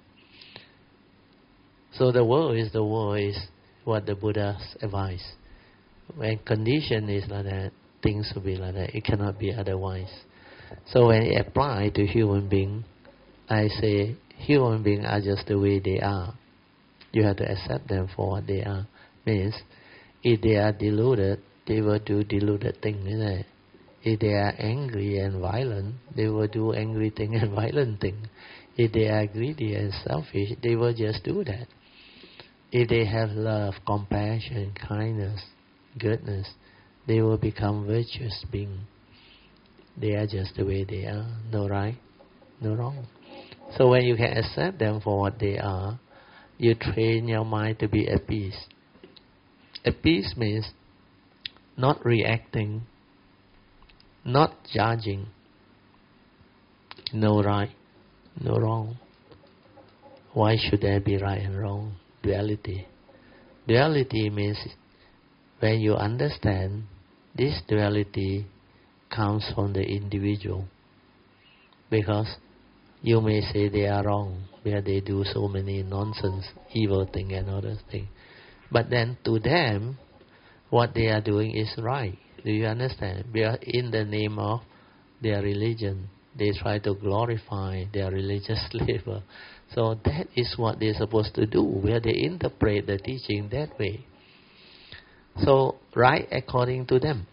So the world is what the Buddha's advice. When condition is like that, things will be like that. It cannot be otherwise. So when it applies to human being, I say human beings are just the way they are. You have to accept them for what they are. Means, if they are deluded, they will do deluded things, isn't it? If they are angry and violent, they will do angry things and violent things. If they are greedy and selfish, they will just do that. If they have love, compassion, kindness, goodness, they will become virtuous beings. They are just the way they are. No right, no wrong. So when you can accept them for what they are, you train your mind to be at peace. At peace means not reacting, not judging. No right, no wrong. Why should there be right and wrong? Duality. Duality means when you understand this duality comes from the individual. Because you may say they are wrong, where they do so many nonsense, evil thing and other thing. But then to them, what they are doing is right. Do you understand? Because in the name of their religion, they try to glorify their religious labor. So that is what they're supposed to do, where they interpret the teaching that way. So right according to them.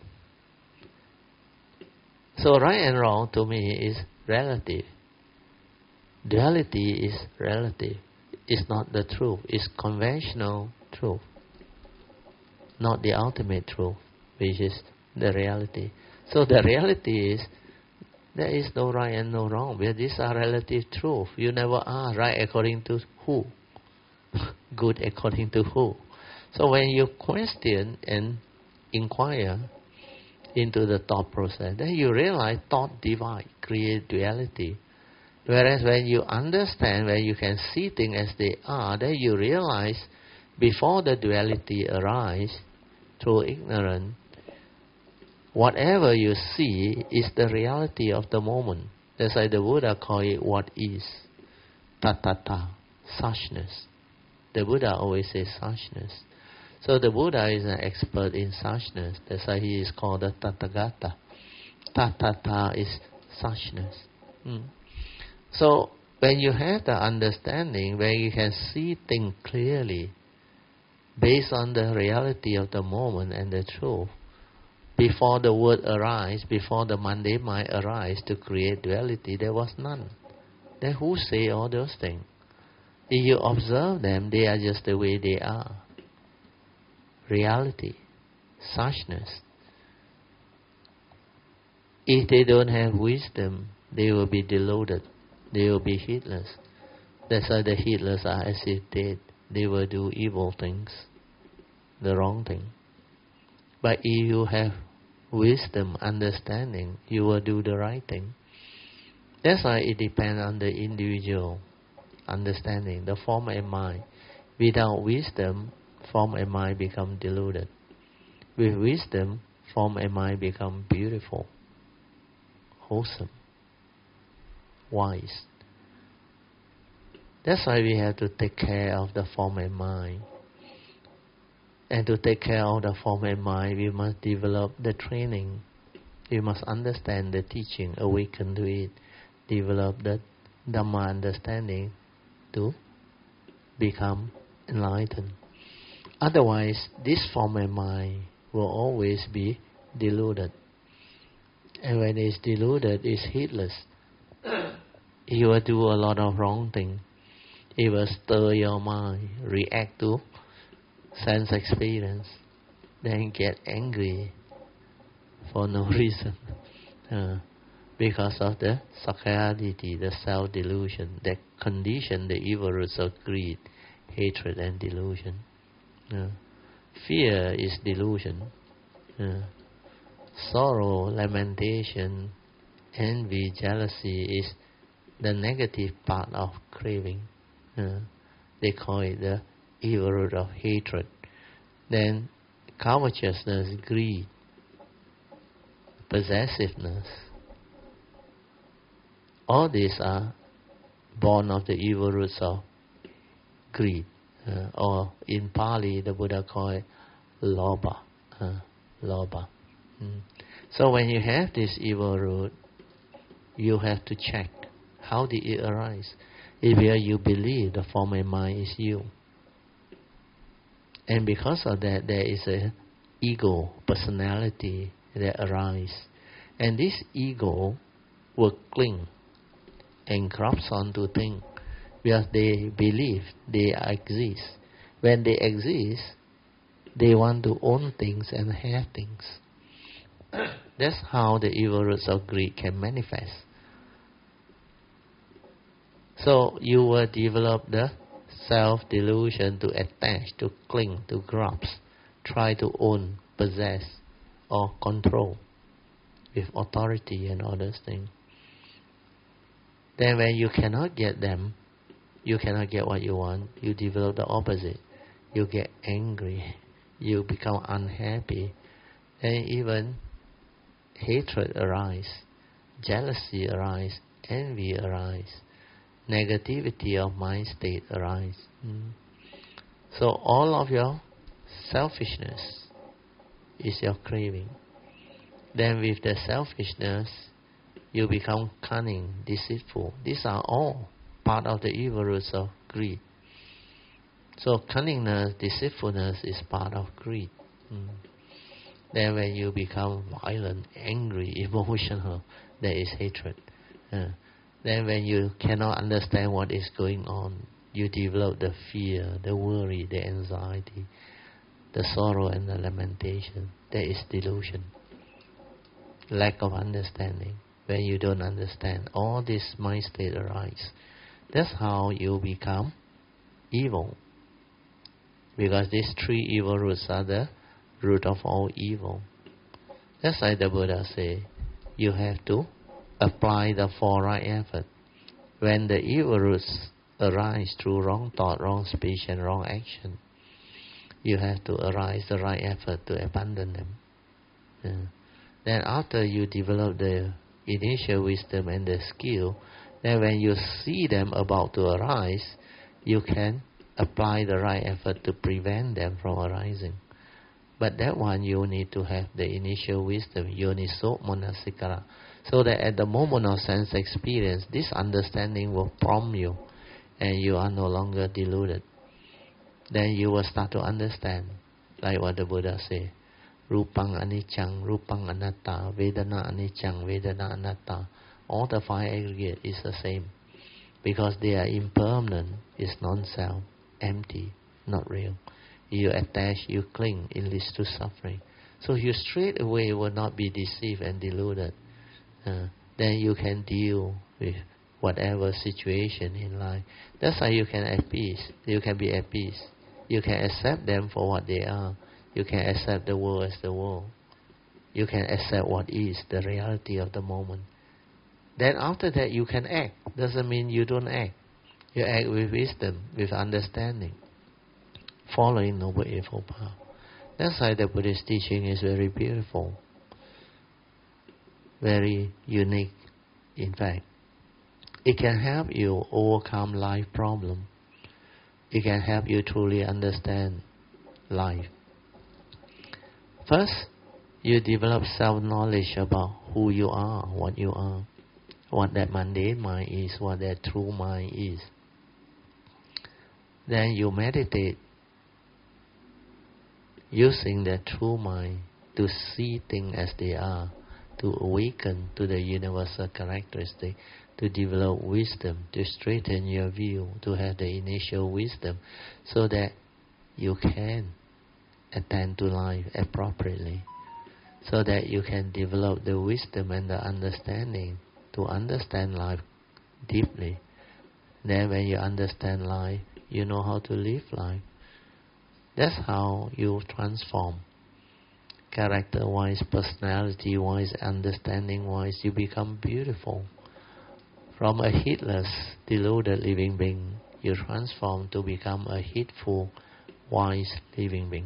So right and wrong to me is relative. Duality is relative. It's not the truth. It's conventional truth. Not the ultimate truth, which is the reality. So the reality is there is no right and no wrong. Because these are relative truth. You never are right according to who? Good according to who? So when you question and inquire into the thought process, then you realize thought divide, create duality. Whereas when you understand, when you can see things as they are, then you realize before the duality arises, through ignorance, whatever you see is the reality of the moment. That's why the Buddha called it what is. Tathata, suchness. The Buddha always says suchness. So the Buddha is an expert in suchness. That's why he is called the Tathagata. Tathata is suchness. So when you have the understanding, when you can see things clearly, based on the reality of the moment and the truth, before the word arise, before the mundane mind arise to create duality, there was none. Then who say all those things? If you observe them, they are just the way they are. Reality, suchness. If they don't have wisdom, they will be deluded. They will be heedless. That's why the heedless are as if dead. They will do evil things, the wrong thing. But if you have wisdom, understanding, you will do the right thing. That's why it depends on the individual understanding, the form and mind. Without wisdom, form and mind become deluded. With wisdom, form and mind become beautiful, wholesome, wise. That's why we have to take care of the form and mind. And to take care of the form and mind, we must develop the training. We must understand the teaching, awaken to it, develop the Dhamma understanding to become enlightened. Otherwise, this form and mind will always be deluded. And when it's deluded, it's heedless. You will do a lot of wrong things. It will stir your mind, react to sense experience, then get angry for no reason. Because of the sakkayaditthi, the self-delusion, that condition the evil roots of greed, hatred and delusion. Fear is delusion. Sorrow, lamentation, envy, jealousy is the negative part of craving. They call it the evil root of hatred. Then covetousness, greed, possessiveness. All these are born of the evil roots of greed. Or in Pali, the Buddha called it lobha. Lobha. So when you have this evil root, you have to check how did it arise. If you believe the form and mind is you. And because of that, there is a ego, personality that arises. And this ego will cling and grasp onto things because they believe they exist. When they exist, they want to own things and have things. That's how the evil roots of greed can manifest. So you will develop the self-delusion to attach, to cling, to grasp, try to own, possess, or control with authority and all those things. Then when you cannot get them, you cannot get what you want, you develop the opposite. You get angry, you become unhappy, and even hatred arises, jealousy arises, envy arises, negativity of mind state arises. So all of your selfishness is your craving. Then with the selfishness, you become cunning, deceitful. These are all part of the evil roots of greed. So cunningness, deceitfulness is part of greed. Then when you become violent, angry, emotional, there is hatred. Then when you cannot understand what is going on, you develop the fear, the worry, the anxiety, the sorrow and the lamentation. There is delusion. Lack of understanding. When you don't understand, all this mind state arise. That's how you become evil. Because these three evil roots are the root of all evil. That's why the Buddha say, you have to apply the four right effort. When the evil roots arise through wrong thought, wrong speech, and wrong action, you have to arise the right effort to abandon them. Then after you develop the initial wisdom and the skill, then when you see them about to arise, you can apply the right effort to prevent them from arising. But that one you need to have the initial wisdom, yoniso manasikara, so that at the moment of sense experience, this understanding will prompt you and you are no longer deluded. Then you will start to understand, like what the Buddha said, Rupang anicchang, rupang anatta, vedana anicchang, vedana anatta. All the five aggregate is the same. Because they are impermanent, it's non-self, empty, not real. You attach, you cling, it leads to suffering. So you straight away will not be deceived and deluded. Then you can deal with whatever situation in life. That's how you can at peace. You can be at peace. You can accept them for what they are. You can accept the world as the world. You can accept what is the reality of the moment. Then after that you can act. Doesn't mean you don't act. You act with wisdom, with understanding, following Noble Eightfold Path. That's why the Buddhist teaching is very beautiful, very unique. In fact, it can help you overcome life problem. It can help you truly understand life. First, you develop self-knowledge about who you are, what that mundane mind is, what that true mind is. Then you meditate using that true mind to see things as they are, to awaken to the universal characteristic, to develop wisdom, to straighten your view, to have the initial wisdom, so that you can attend to life appropriately, so that you can develop the wisdom and the understanding to understand life deeply. Then when you understand life, you know how to live life. That's how you transform. Character-wise, personality-wise, understanding-wise, you become beautiful. From a heedless, deluded living being, you transform to become a heedful, wise living being.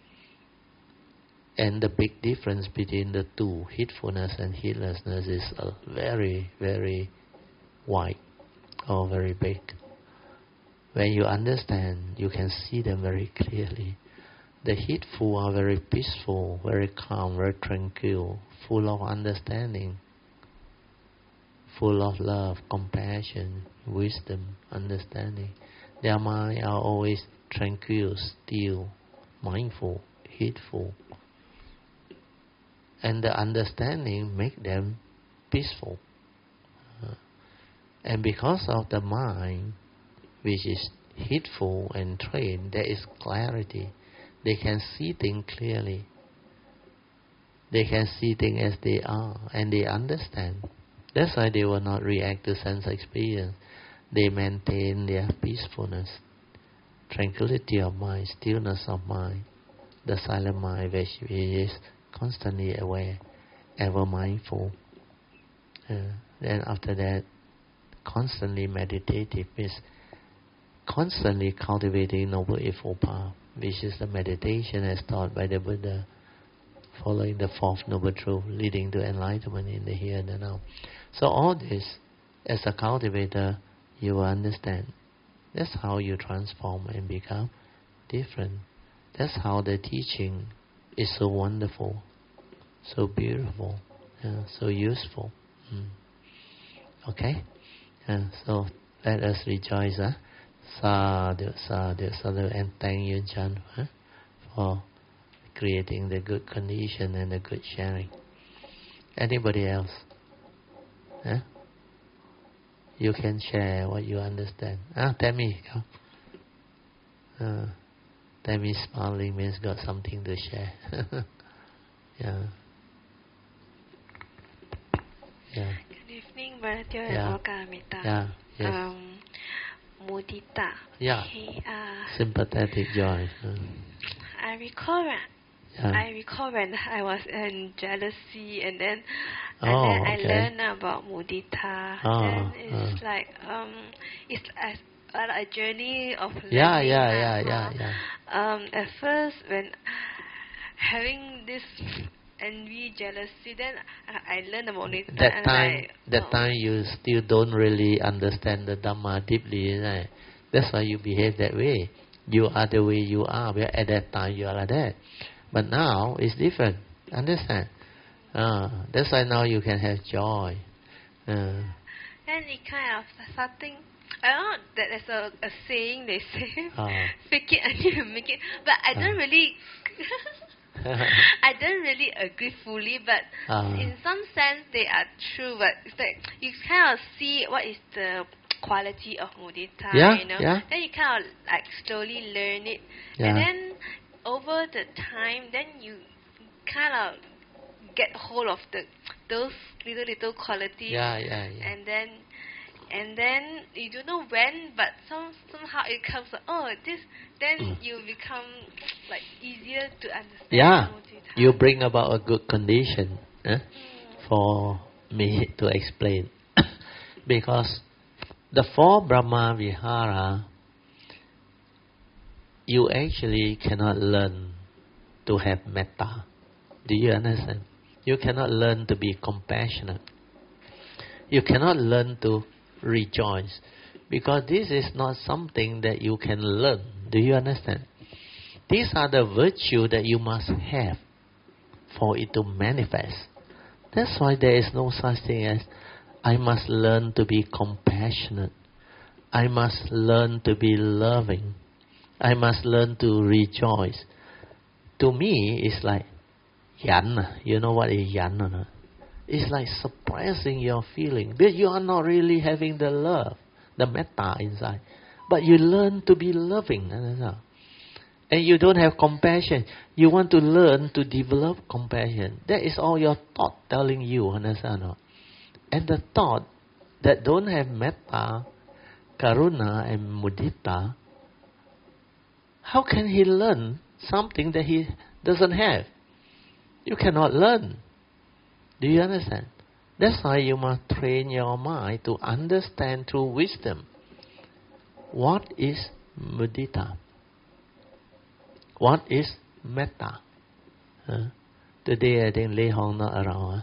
And the big difference between the two, heedfulness and heedlessness, is very, very wide or very big. When you understand, you can see them very clearly. The heedful are very peaceful, very calm, very tranquil, full of understanding, full of love, compassion, wisdom, understanding. Their mind are always tranquil, still, mindful, heedful. And the understanding make them peaceful. And because of the mind, which is heedful and trained, there is clarity. They can see things clearly. They can see things as they are, and they understand. That's why they will not react to sense experience. They maintain their peacefulness, tranquility of mind, stillness of mind, the silent mind which is constantly aware, ever mindful. Then after that, constantly meditative means constantly cultivating Noble Eightfold Path, which is the meditation as taught by the Buddha, following the fourth Noble Truth, leading to enlightenment in the here and the now. So all this, as a cultivator, you will understand. That's how you transform and become different. That's how the teaching is so wonderful, so beautiful, so useful. Okay? So let us rejoice. Sadhu, sadhu, sadhu, and thank Yun Chan for creating the good condition and the good sharing. Anybody else? You can share what you understand. Tammy, come. Tammy smiling means got something to share. Yeah. Good evening, Bharatiya and Okamita. Yeah. Yes. Mudita. Yeah. Sympathetic joy. I recall when I was in jealousy, and then I learned about mudita. Then it's like it's a journey of learning. Yeah. At first, when having this envy, jealousy, then I learned about mudita. That time you still don't really understand the Dhamma deeply, right? That's why you behave that way. You are the way you are. But at that time you are like that. But now it's different. Understand? That's why now you can have joy. And it kind of something. I don't know that there's a saying they say, fake it until you make it. But I don't really. I don't really agree fully, but in some sense they are true. But it's like you kind of see what is the quality of mudita, you know. Yeah. Then you kind of like slowly learn it, and then over the time, then you kind of get hold of those little qualities. Yeah. And then you don't know when, but somehow it comes. Then you become like easier to understand. Yeah, you bring about a good condition for me to explain, because the four Brahma Vihara, you actually cannot learn to have metta. Do you understand? You cannot learn to be compassionate. You cannot learn to rejoice, because this is not something that you can learn. Do you understand? These are the virtues that you must have for it to manifest. That's why there is no such thing as I must learn to be compassionate. I must learn to be loving. I must learn to rejoice. To me, it's like yan. You know what is yan or not? It's like suppressing your feeling. But you are not really having the love, the metta inside. But you learn to be loving. And you don't have compassion. You want to learn to develop compassion. That is all your thought telling you. Understand? And the thought that don't have metta, karuna and mudita, how can he learn something that he doesn't have? You cannot learn. Do you understand? That's why you must train your mind to understand through wisdom. What is mudita? What is metta? Today I think Lei Hong not around.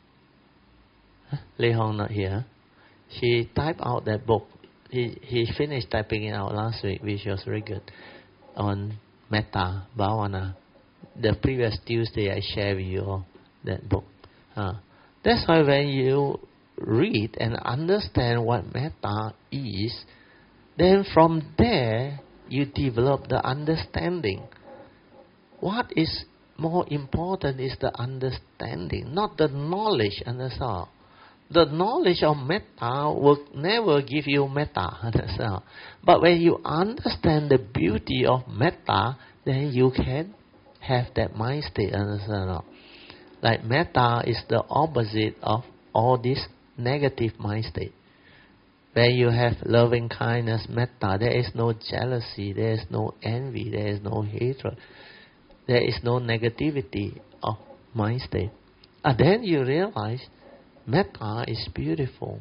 Lei Hong not here. She typed out that book. He finished typing it out last week, which was very good, on metta, bhavana. The previous Tuesday I shared with you all that book. That's why when you read and understand what metta is, then from there you develop the understanding. What is more important is the understanding, not the knowledge. Understand? The knowledge of metta will never give you metta. Understand? But when you understand the beauty of metta, then you can have that mind state. Understand? Like metta is the opposite of all this negative mind state. When you have loving kindness, metta, there is no jealousy, there is no envy, there is no hatred, there is no negativity of mind state. And then you realize metta is beautiful.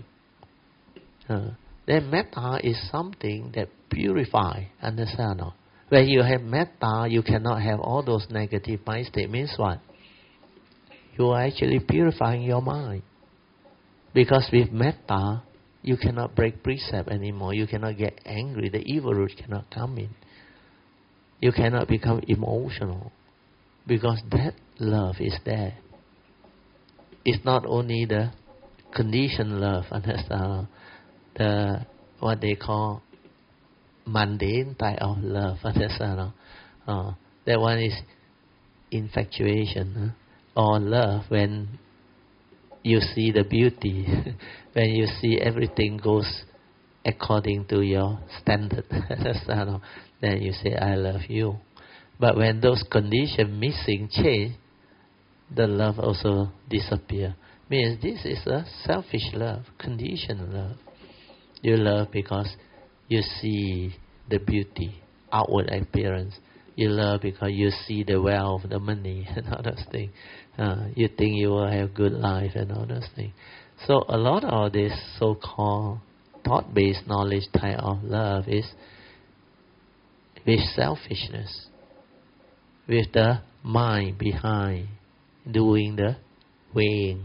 Then metta is something that purifies. Understand? No? When you have metta, you cannot have all those negative mind state. Means what? You are actually purifying your mind. Because with metta, you cannot break precept anymore. You cannot get angry. The evil root cannot come in. You cannot become emotional. Because that love is there. It's not only the conditioned love, understand? The what they call mundane type of love, understand? That one is infatuation, or love when you see the beauty, when you see everything goes according to your standard, then you say, I love you. But when those conditions missing change, the love also disappear. Means this is a selfish love, conditioned love. You love because you see the beauty, outward appearance. You love because you see the wealth, the money, and all those things. You think you will have good life and all those things. So a lot of this so-called thought-based knowledge type of love is with selfishness, with the mind behind doing the weighing.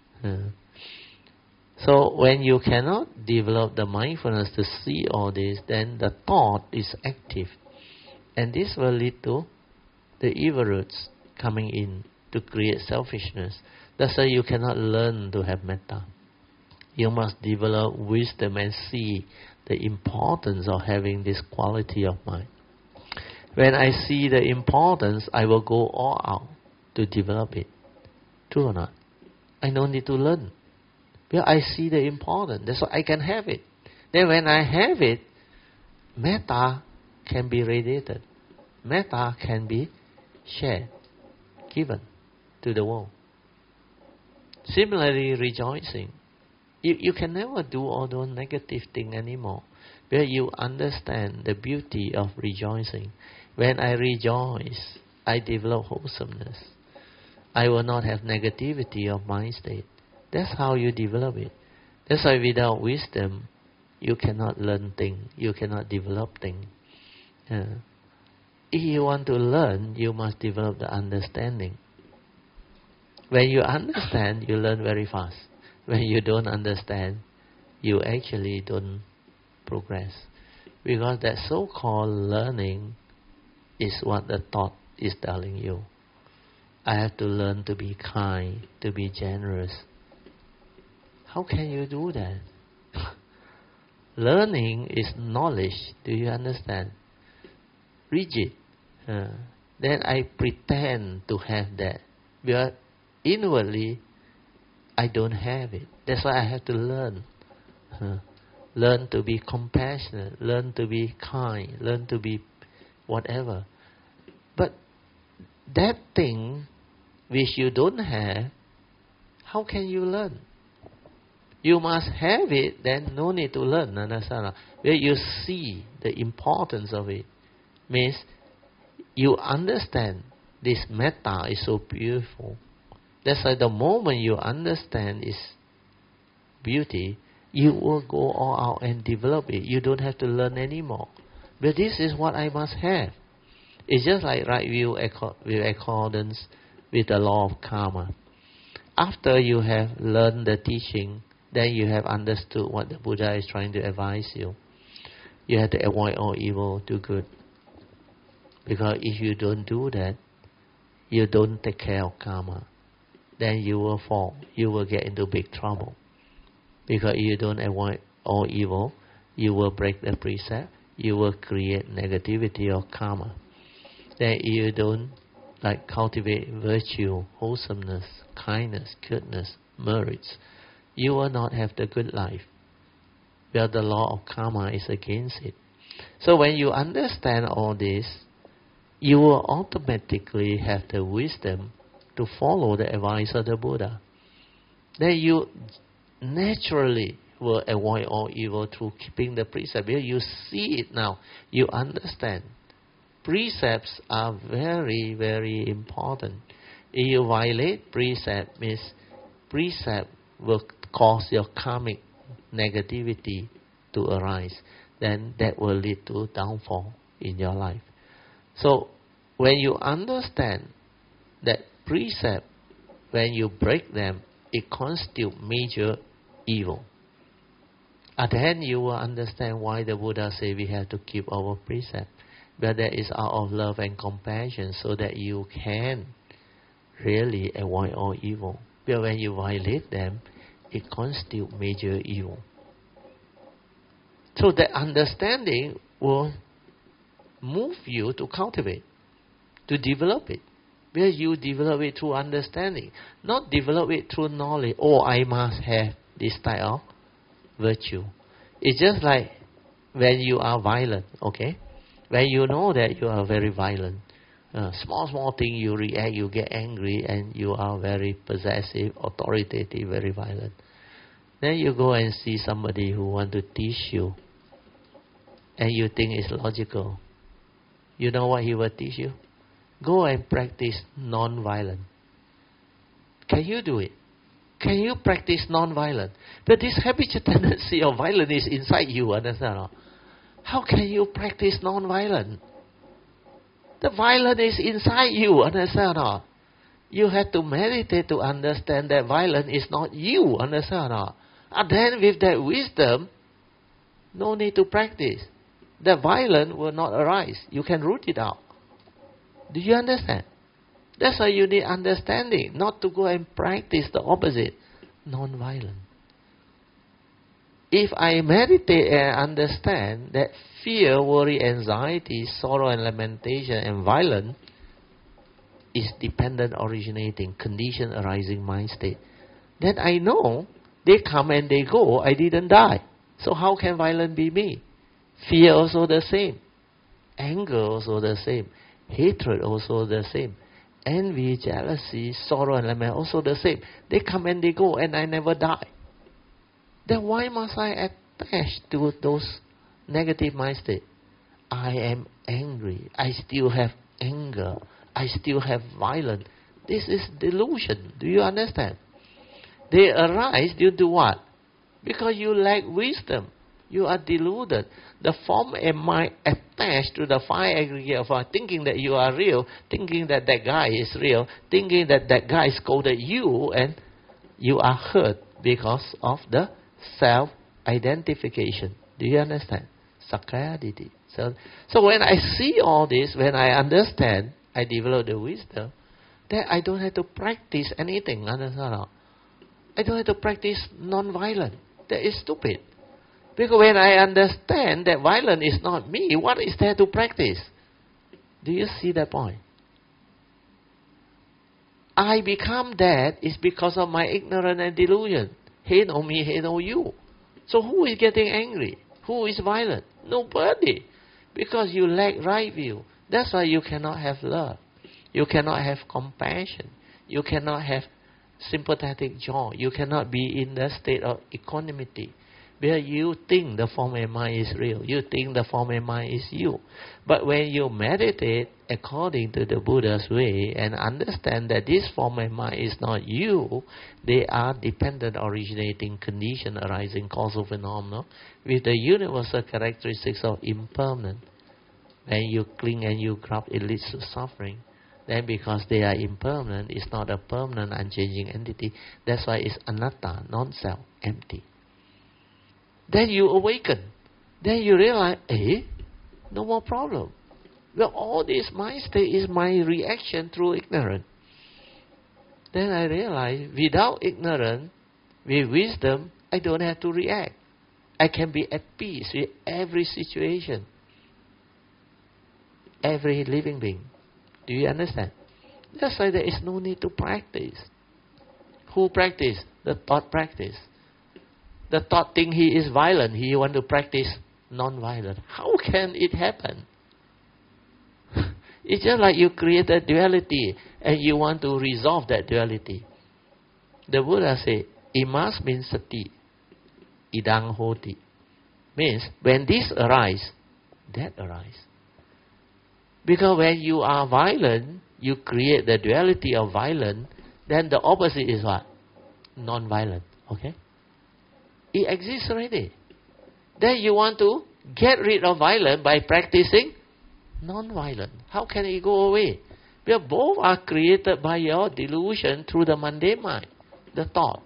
So when you cannot develop the mindfulness to see all this, then the thought is active. And this will lead to the evil roots coming in to create selfishness. That's why you cannot learn to have metta. You must develop wisdom and see the importance of having this quality of mind. When I see the importance, I will go all out to develop it. True or not? I don't need to learn. Well, I see the importance. That's why I can have it. Then when I have it, metta can be radiated. Metta can be shared, given to the world. Similarly, rejoicing. You can never do all those negative things anymore. Where you understand the beauty of rejoicing. When I rejoice, I develop wholesomeness. I will not have negativity of mind state. That's how you develop it. That's why without wisdom, you cannot learn things. You cannot develop things. If you want to learn, you must develop the understanding. When you understand, you learn very fast. When you don't understand, you actually don't progress. Because that so-called learning is what the thought is telling you. I have to learn to be kind, to be generous. How can you do that? Learning is knowledge. Do you understand? Rigid. Then I pretend to have that. But inwardly, I don't have it. That's why I have to learn. Learn to be compassionate. Learn to be kind. Learn to be whatever. But that thing which you don't have, how can you learn? You must have it, then no need to learn. Understand? Where you see the importance of it, means you understand this metta is so beautiful. That's why the moment you understand its beauty, you will go all out and develop it. You don't have to learn anymore. But this is what I must have. It's just like right view with accordance with the law of karma. After you have learned the teaching, then you have understood what the Buddha is trying to advise you. You have to avoid all evil, do good. Because if you don't do that, you don't take care of karma, then you will fall. You will get into big trouble. Because if you don't avoid all evil, you will break the precept. You will create negativity or karma. Then if you don't cultivate virtue, wholesomeness, kindness, goodness, merits, you will not have the good life. Where the law of karma is against it. So when you understand all this, you will automatically have the wisdom to follow the advice of the Buddha. Then you naturally will avoid all evil through keeping the precept. Because you see it now, you understand. Precepts are very, very important. If you violate precept, means precept will cause your karmic negativity to arise. Then that will lead to downfall in your life. So when you understand that precept, when you break them, it constitutes major evil. Then you will understand why the Buddha said we have to keep our precept. But that is out of love and compassion, so that you can really avoid all evil. But when you violate them, it constitutes major evil. So that understanding will move you to cultivate, to develop it. Because you develop it through understanding, not develop it through knowledge. Oh, I must have this type of virtue. It's just like when you are violent, okay? When you know that you are very violent, small thing you react, you get angry, and you are very possessive, authoritative, very violent. Then you go and see somebody who want to teach you, and you think it's logical. You know what he will teach you? Go and practice non-violence. Can you do it? Can you practice non-violence? But this habitual tendency of violence is inside you, understand? Or? How can you practice non-violence? The violence is inside you, understand? Or? You have to meditate to understand that violence is not you, understand? Or? And then with that wisdom, no need to practice. The violence will not arise. You can root it out. Do you understand? That's why you need understanding, not to go and practice the opposite, non-violent. If I meditate and understand that fear, worry, anxiety, sorrow and lamentation and violence is dependent originating, condition arising mind state, then I know they come and they go, I didn't die. So how can violence be me? Fear also the same. Anger also the same. Hatred also the same. Envy, jealousy, sorrow and lament also the same. They come and they go and I never die. Then why must I attach to those negative mind states? I am angry. I still have anger. I still have violence. This is delusion. Do you understand? They arise due to what? Because you lack wisdom. You are deluded. The form and mind attached to the five aggregate of mind, thinking that you are real, thinking that that guy is real, thinking that that guy scolded you, and you are hurt because of the self-identification. Do you understand? Sakkaya-ditthi. So when I see all this, when I understand, I develop the wisdom, then I don't have to practice anything. Understand? I don't have to practice non-violence. That is stupid. Because when I understand that violence is not me, what is there to practice? Do you see that point? I become that is because of my ignorance and delusion. Hate on me, hate on you. So who is getting angry? Who is violent? Nobody. Because you lack right view. That's why you cannot have love. You cannot have compassion. You cannot have sympathetic joy. You cannot be in the state of equanimity. Because you think the form and mind is real. You think the form and mind is you. But when you meditate according to the Buddha's way and understand that this form and mind is not you, they are dependent originating condition arising causal phenomena with the universal characteristics of impermanent. When you cling and you grab, it leads to suffering. Then because they are impermanent, it's not a permanent, unchanging entity. That's why it's anatta, non-self, empty. Then you awaken. Then you realize, no more problem. Well, all this mind state is my reaction through ignorance. Then I realize, without ignorance, with wisdom, I don't have to react. I can be at peace with every situation, every living being. Do you understand? That's why there is no need to practice. Who practice? The thought practice. The thought think he is violent. He want to practice non-violence. How can it happen? It's just like you create a duality and you want to resolve that duality. The Buddha said, imas means sati, idang hoti. Means when this arises, that arises. Because when you are violent, you create the duality of violence, then the opposite is what? Non-violent. Okay? It exists already. Then you want to get rid of violence by practicing non-violent. How can it go away? Because both are created by your delusion through the mundane mind, the thought.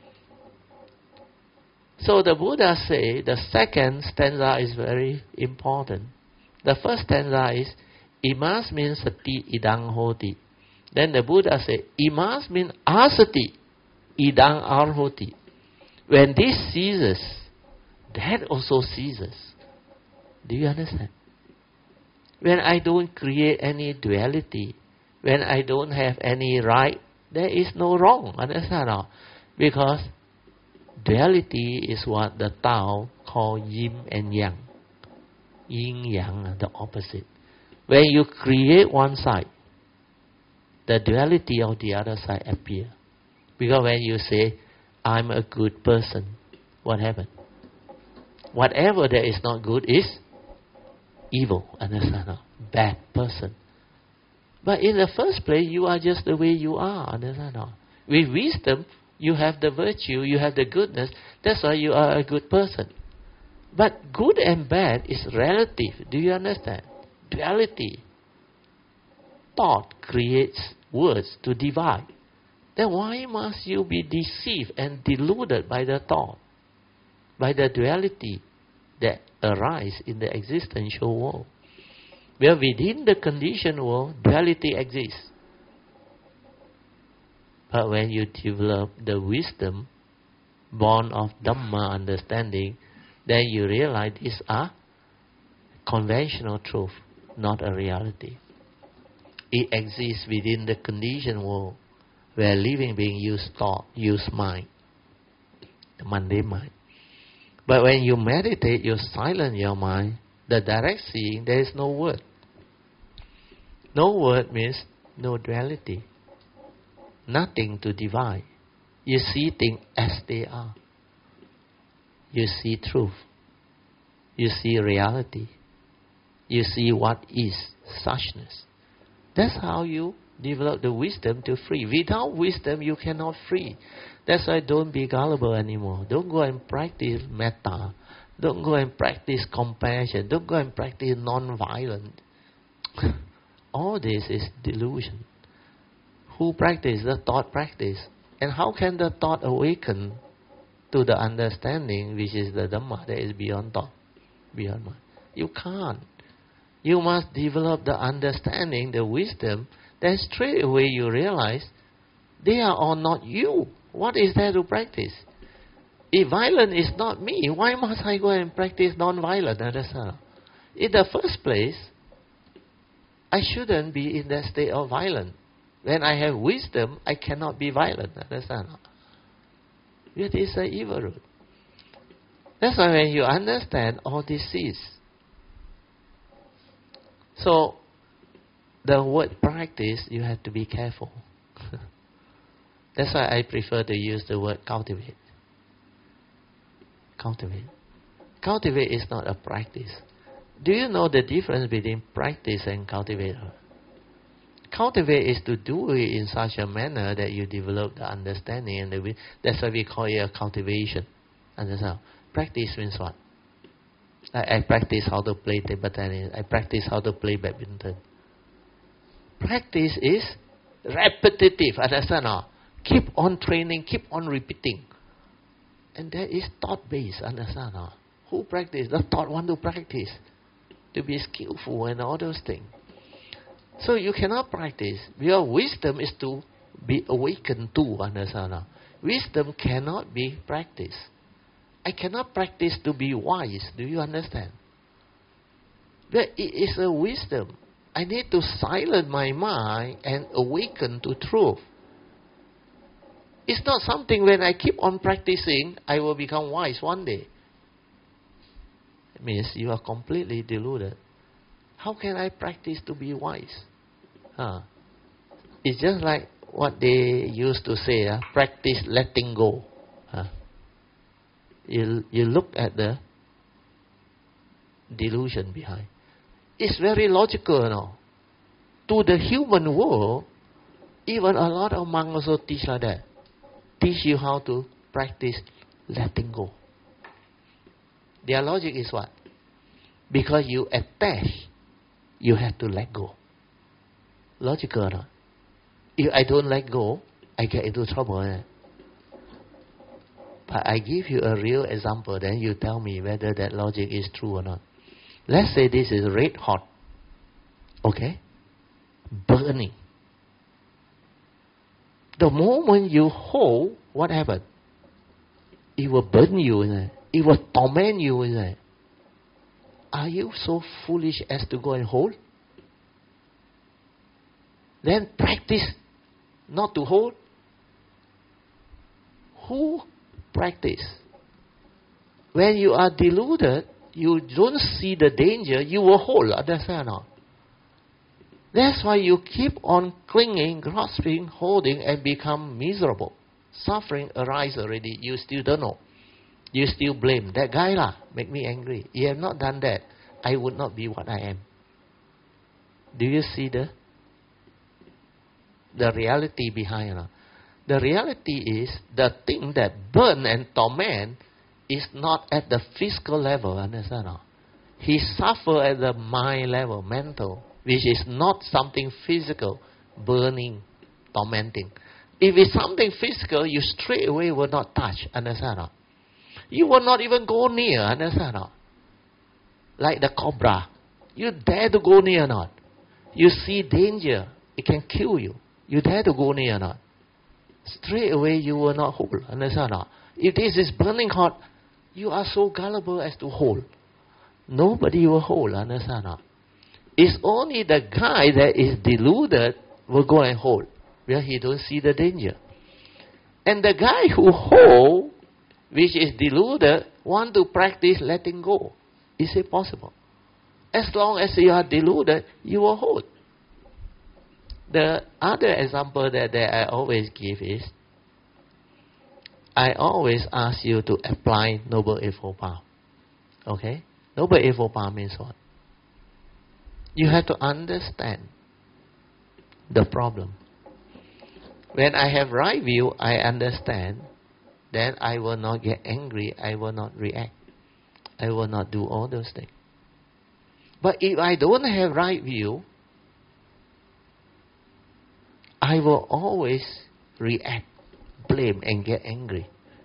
So the Buddha say the second stanza is very important. The first stanza is imas means sati idang hoti. Then the Buddha say imas means asati idang arhoti. When this ceases, that also ceases. Do you understand? When I don't create any duality, when I don't have any right, there is no wrong. Understand? No? Because duality is what the Tao call yin and yang. Yin yang, the opposite. When you create one side, the duality of the other side appears. Because when you say, I'm a good person, what happened? Whatever that is not good is evil. Understand? No? Bad person. But in the first place, you are just the way you are. Understand? No? With wisdom, you have the virtue, you have the goodness. That's why you are a good person. But good and bad is relative. Do you understand? Duality. Thought creates words to divide. Then why must you be deceived and deluded by the thought? By the duality that arises in the existential world. Where within the conditioned world, duality exists. But when you develop the wisdom born of Dhamma understanding, then you realize these are conventional truth, not a reality. It exists within the conditioned world, where living beings use thought, use mind, the mundane mind. But when you meditate, you silence your mind, the direct seeing, there is no word. No word means no duality. Nothing to divide. You see things as they are. You see truth. You see reality. You see what is suchness. That's how you develop the wisdom to free. Without wisdom, you cannot free. That's why don't be gullible anymore. Don't go and practice metta. Don't go and practice compassion. Don't go and practice non-violence. All this is delusion. Who practice? The thought practice. And how can the thought awaken to the understanding which is the Dhamma that is beyond thought, beyond mind? You can't. You must develop the understanding, the wisdom, then straight away you realize they are all not you. What is there to practice? If violence is not me, why must I go and practice non-violence? In the first place, I shouldn't be in that state of violence. When I have wisdom, I cannot be violent. Understand? It is an evil root. That's why when you understand all this is. So, the word practice, you have to be careful. That's why I prefer to use the word cultivate. Cultivate. Cultivate is not a practice. Do you know the difference between practice and cultivate? Cultivate is to do it in such a manner that you develop the understanding, and that's why we call it a cultivation. Understand? Practice means what? I practice how to play table tennis. I practice how to play badminton. Practice is repetitive. Understand? Keep on training, keep on repeating. And that is thought-based. Understand? Who practice? The thought want to practice. To be skillful and all those things. So you cannot practice. Your wisdom is to be awakened to. Understand? Wisdom cannot be practiced. I cannot practice to be wise. Do you understand? But it is a wisdom. I need to silence my mind and awaken to truth. It's not something when I keep on practicing, I will become wise one day. It means you are completely deluded. How can I practice to be wise? It's just like what they used to say, practice letting go. You look at the delusion behind. It's very logical, no? To the human world, even a lot of monks also teach like that. Teach you how to practice letting go. Their logic is what? Because you attach, you have to let go. Logical, no? If I don't let go, I get into trouble. But I give you a real example, then you tell me whether that logic is true or not. Let's say this is red hot. Okay? Burning. The moment you hold, what happened? It will burn you. It will torment you. Are you so foolish as to go and hold? Then practice not to hold. Who practice? When you are deluded, you don't see the danger, you will hold. Understand or not? That's why you keep on clinging, grasping, holding, and become miserable. Suffering arises already. You still don't know. You still blame. That guy make me angry. He have not done that. I would not be what I am. Do you see the reality behind it? The reality is the thing that burn and torment is not at the physical level. Understand? He suffer at the mind level, mental, which is not something physical, burning, tormenting. If it's something physical, you straight away will not touch. Understand? You will not even go near. Understand? Like the cobra. You dare to go near or not? You see danger, it can kill you. You dare to go near or not? Straight away you will not hold. Understand? If this is burning hot, you are so gullible as to hold. Nobody will hold. Understand? It's only the guy that is deluded will go and hold, where he don't see the danger. And the guy who hold, which is deluded, want to practice letting go. Is it possible? As long as you are deluded, you will hold. The other example that I always give is, I always ask you to apply Noble Eightfold Path. Okay? Noble Eightfold Path means what? You have to understand the problem. When I have right view, I understand, then I will not get angry, I will not react. I will not do all those things. But if I don't have right view, I will always react, blame, and get angry.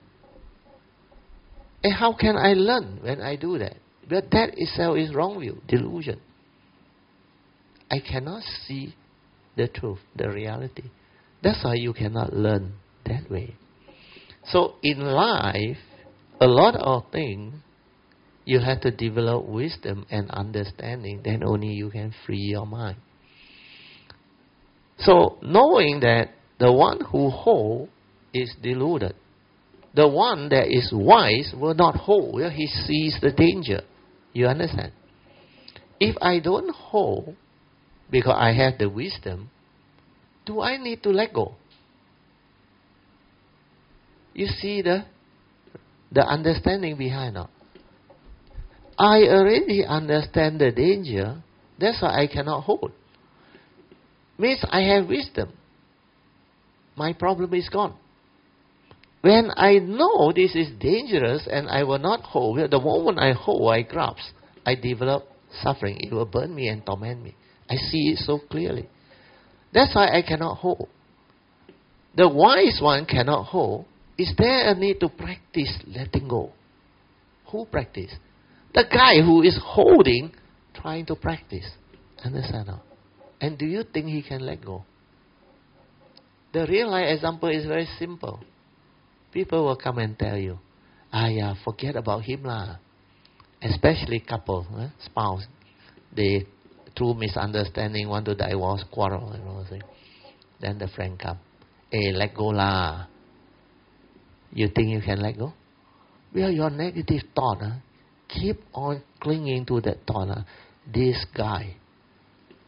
And how can I learn when I do that? But that itself is wrong view, delusion. I cannot see the truth, the reality. That's why you cannot learn that way. So in life, a lot of things, you have to develop wisdom and understanding. Then only you can free your mind. So knowing that the one who hold is deluded, the one that is wise will not hold. He sees the danger. You understand? If I don't hold, because I have the wisdom, do I need to let go? You see the understanding behind it. I already understand the danger, that's why I cannot hold. Means I have wisdom. My problem is gone. When I know this is dangerous and I will not hold, the moment I hold, I grasp, I develop suffering. It will burn me and torment me. I see it so clearly. That's why I cannot hold. The wise one cannot hold. Is there a need to practice letting go? Who practice? The guy who is holding, trying to practice. Understand now? And do you think he can let go? The real life example is very simple. People will come and tell you, forget about him lah. Especially couple, spouse. They, through misunderstanding, want to divorce, quarrel, and all that. Then the friend come, let go lah. You think you can let go? Well, your negative thought, keep on clinging to that thought. This guy,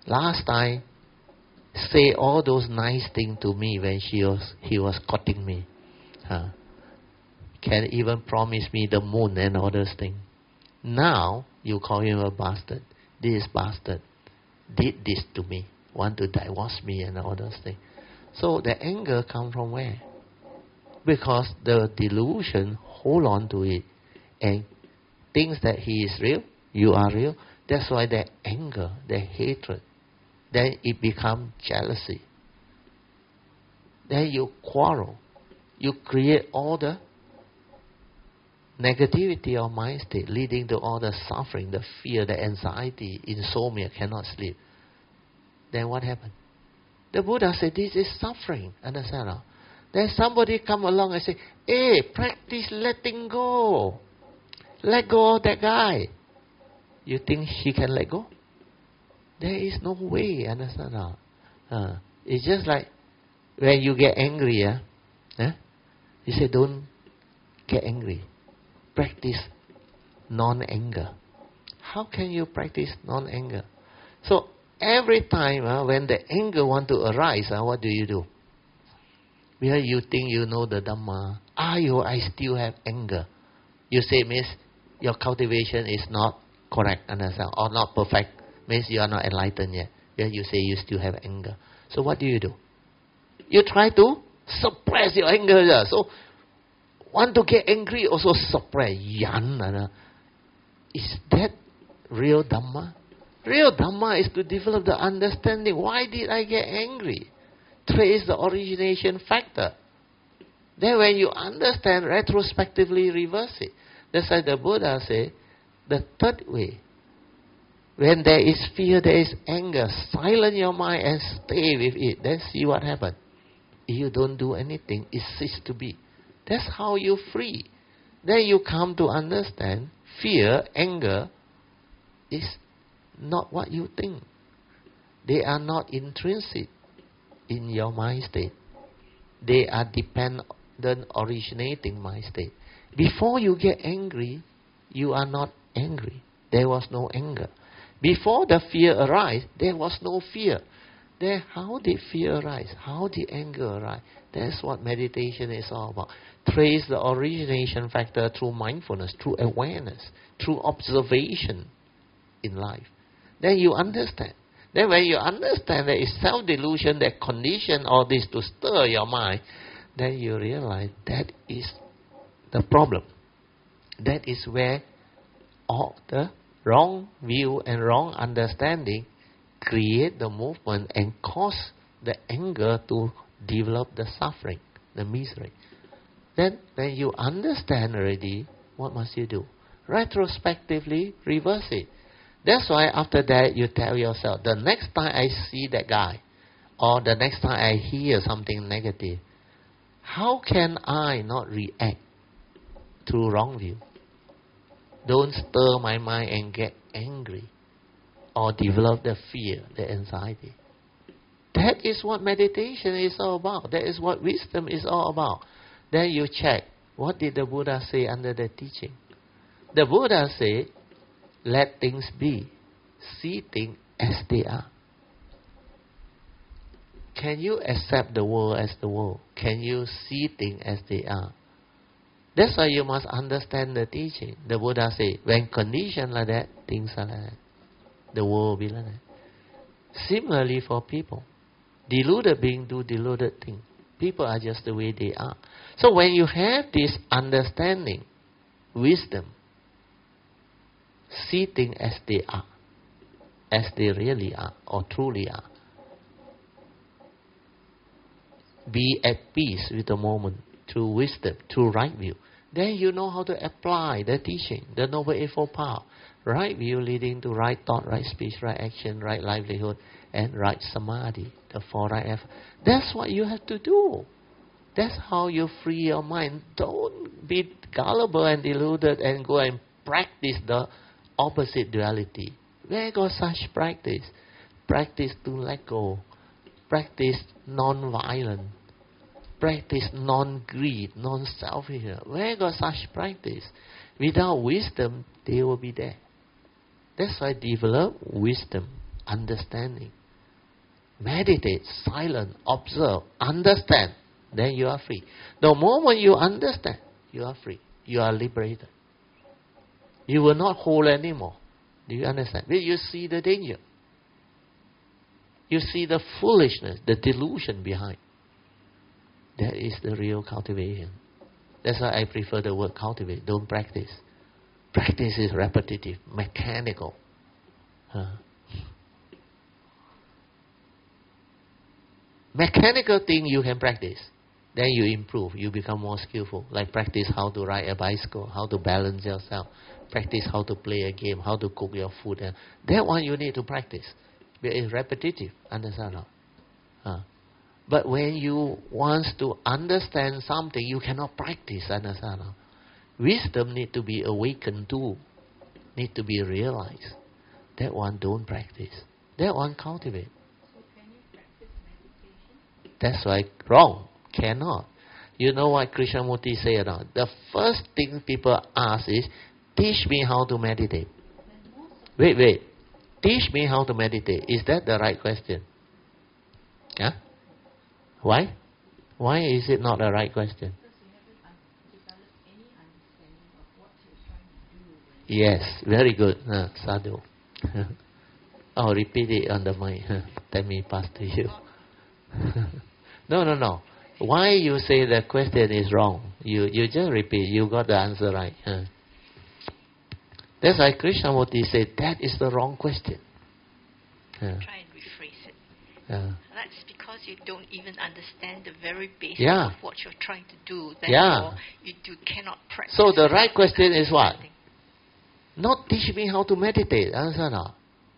last time say all those nice things to me when he was courting me. Can even promise me the moon and all those things. Now you call him a bastard. This bastard did this to me, want to divorce me and all those things. So the anger come from where? Because the delusion hold on to it and thinks that he is real, you are real. That's why the anger, the hatred, then it becomes jealousy. Then you quarrel. You create all the negativity of mind state, leading to all the suffering, the fear, the anxiety, insomnia, cannot sleep. Then what happened? The Buddha said, this is suffering. Understand? Then somebody come along and say, hey, practice letting go. Let go of that guy. You think he can let go? There is no way. Understand? It's just like when you get angry. You say, don't get angry. Practice non-anger. How can you practice non-anger? So every time when the anger want to arise, what do? Because you think you know the Dhamma. I still have anger. You say, means your cultivation is not correct, understand, or not perfect. Means you are not enlightened yet. Because you say you still have anger. So what do? You try to suppress your anger. So want to get angry, also suppress. Yan. Is that real Dhamma? Real Dhamma is to develop the understanding. Why did I get angry? Trace the origination factor. Then when you understand, retrospectively reverse it. That's why the Buddha said, the third way. When there is fear, there is anger. Silence your mind and stay with it. Then see what happens. If you don't do anything, it ceases to be. That's how you free. Then you come to understand fear, anger is not what you think. They are not intrinsic in your mind state. They are dependent originating mind state. Before you get angry, you are not angry. There was no anger. Before the fear arise, there was no fear. Then how did fear arise? How did anger arise? That's what meditation is all about. Trace the origination factor through mindfulness, through awareness, through observation in life. Then you understand. Then when you understand that it's self-delusion that condition all this to stir your mind, then you realize that is the problem. That is where all the wrong view and wrong understanding create the movement and cause the anger to develop the suffering, the misery. Then when you understand already, what must you do? Retrospectively reverse it. That's why after that you tell yourself, the next time I see that guy, or the next time I hear something negative, how can I not react through wrong view? Don't stir my mind and get angry or develop the fear, the anxiety. That is what meditation is all about. That is what wisdom is all about. Then you check, what did the Buddha say under the teaching? The Buddha said, let things be. See things as they are. Can you accept the world as the world? Can you see things as they are? That's why you must understand the teaching. The Buddha said, when conditioned like that, things are like that. The world will be like that. Similarly for people. Deluded beings do deluded things. People are just the way they are. So when you have this understanding, wisdom, see things as they are, as they really are, or truly are. Be at peace with the moment, through wisdom, through right view. Then you know how to apply the teaching, the Noble Eightfold Path. Right view leading to right thought, right speech, right action, right livelihood, and right samadhi, the four right efforts. That's what you have to do. That's how you free your mind. Don't be gullible and deluded and go and practice the opposite duality. Where got such practice? Practice to let go. Practice non-violence. Practice non-greed, non-selfishness. Where got such practice? Without wisdom, they will be there. That's why develop wisdom, understanding. meditate, silent, observe, understand, then you are free. The moment you understand, you are free. You are liberated. You will not hold anymore. Do you understand? When you see the danger, you see the foolishness, the delusion behind. That is the real cultivation. That's why I prefer the word cultivate. Don't practice. Practice is repetitive, mechanical. Mechanical thing you can practice. Then you improve. You become more skillful. Like practice how to ride a bicycle, how to balance yourself. Practice how to play a game, how to cook your food. That one you need to practice. But it's repetitive. Understand? But when you want to understand something, you cannot practice. Understand? Wisdom need to be awakened too. Need to be realized. That one don't practice. That one cultivate. So can you practice meditation? That's why wrong. Cannot. You know what Krishnamurti said? The first thing people ask is, teach me how to meditate. Wait. Teach me how to meditate. Is that the right question? Huh? Why? Why is it not the right question? Yes, very good. Sadhu. Oh, repeat it on the mic. Let me pass to you. No. Why you say the question is wrong? You just repeat. You got the answer right. That's why Krishnamurti said that is the wrong question. Try and rephrase it. That's because you don't even understand the very basics of what you're trying to do. Therefore, you cannot practice. So the right question is what? Not teach me how to meditate. Answer now.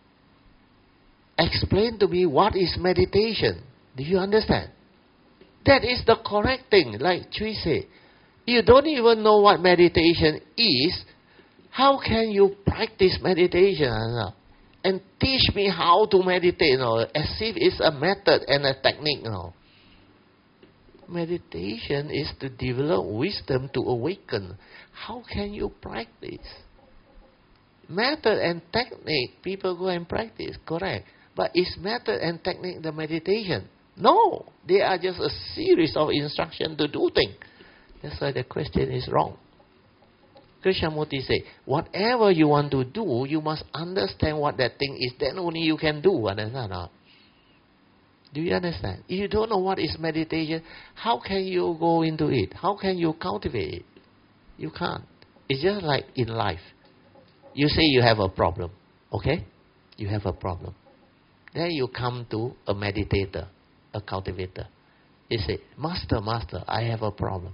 Explain to me what is meditation. Do you understand? That is the correct thing. Like Chui said, you don't even know what meditation is. How can you practice meditation? And teach me how to meditate, as if it's a method and a technique. Meditation is to develop wisdom, to awaken. How can you practice? Method and technique, people go and practice, correct. But is method and technique the meditation? No, they are just a series of instructions to do things. That's why the question is wrong. Krishnamurti said, whatever you want to do, you must understand what that thing is. Then only you can do. Understand? Do you understand? If you don't know what is meditation, how can you go into it? How can you cultivate it? You can't. It's just like in life. You say you have a problem. Okay? You have a problem. Then you come to a meditator, a cultivator. He say, Master, I have a problem.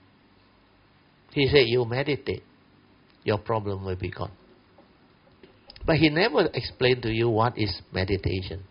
He said, you meditate. Your problem will be gone. But he never explained to you what is meditation.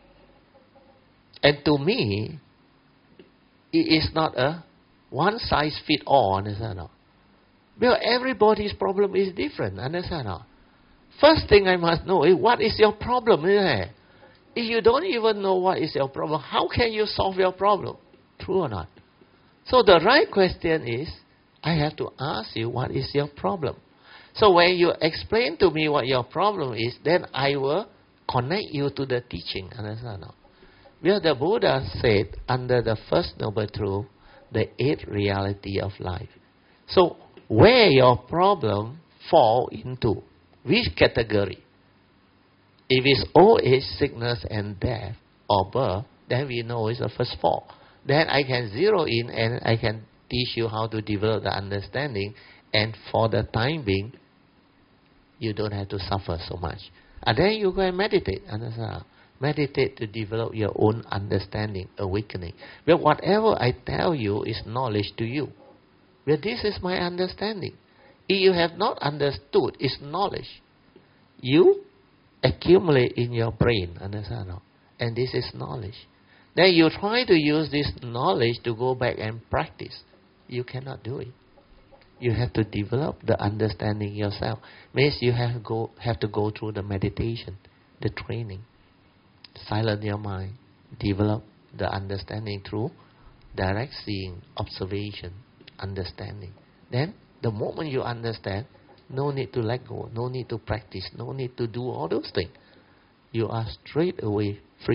And to me, it is not a one-size-fits-all, understand? Because everybody's problem is different, understand? First thing I must know is what is your problem, isn't it? If you don't even know what is your problem, how can you solve your problem? True or not? So the right question is, I have to ask you, what is your problem? So when you explain to me what your problem is, then I will connect you to the teaching. Understand? Where the Buddha said, under the first noble truth, the eighth reality of life. So where your problem fall into, which category? If it's old age, sickness and death, or birth, then we know it's the first four. Then I can zero in and I can teach you how to develop the understanding, and for the time being, you don't have to suffer so much. And then you go and meditate. Understand? Meditate to develop your own understanding, awakening. But whatever I tell you is knowledge to you. Well, this is my understanding. If you have not understood, it's knowledge. You accumulate in your brain. Understand? And this is knowledge. Then you try to use this knowledge to go back and practice. You cannot do it. You have to develop the understanding yourself. Means you have to go through the meditation, the training. Silence your mind. Develop the understanding through direct seeing, observation, understanding. Then, the moment you understand, no need to let go, no need to practice, no need to do all those things. You are straight away free.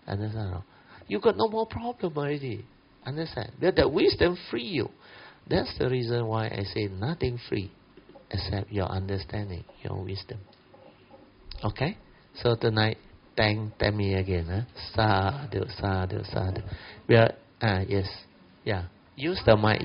Understand? You got no more problem already. Understand? That wisdom free you. That's the reason why I say nothing free except your understanding, your wisdom. Okay? So tonight, thank me again. Sadhu, sadhu, sadhu. Yes. Yeah. Use the mic.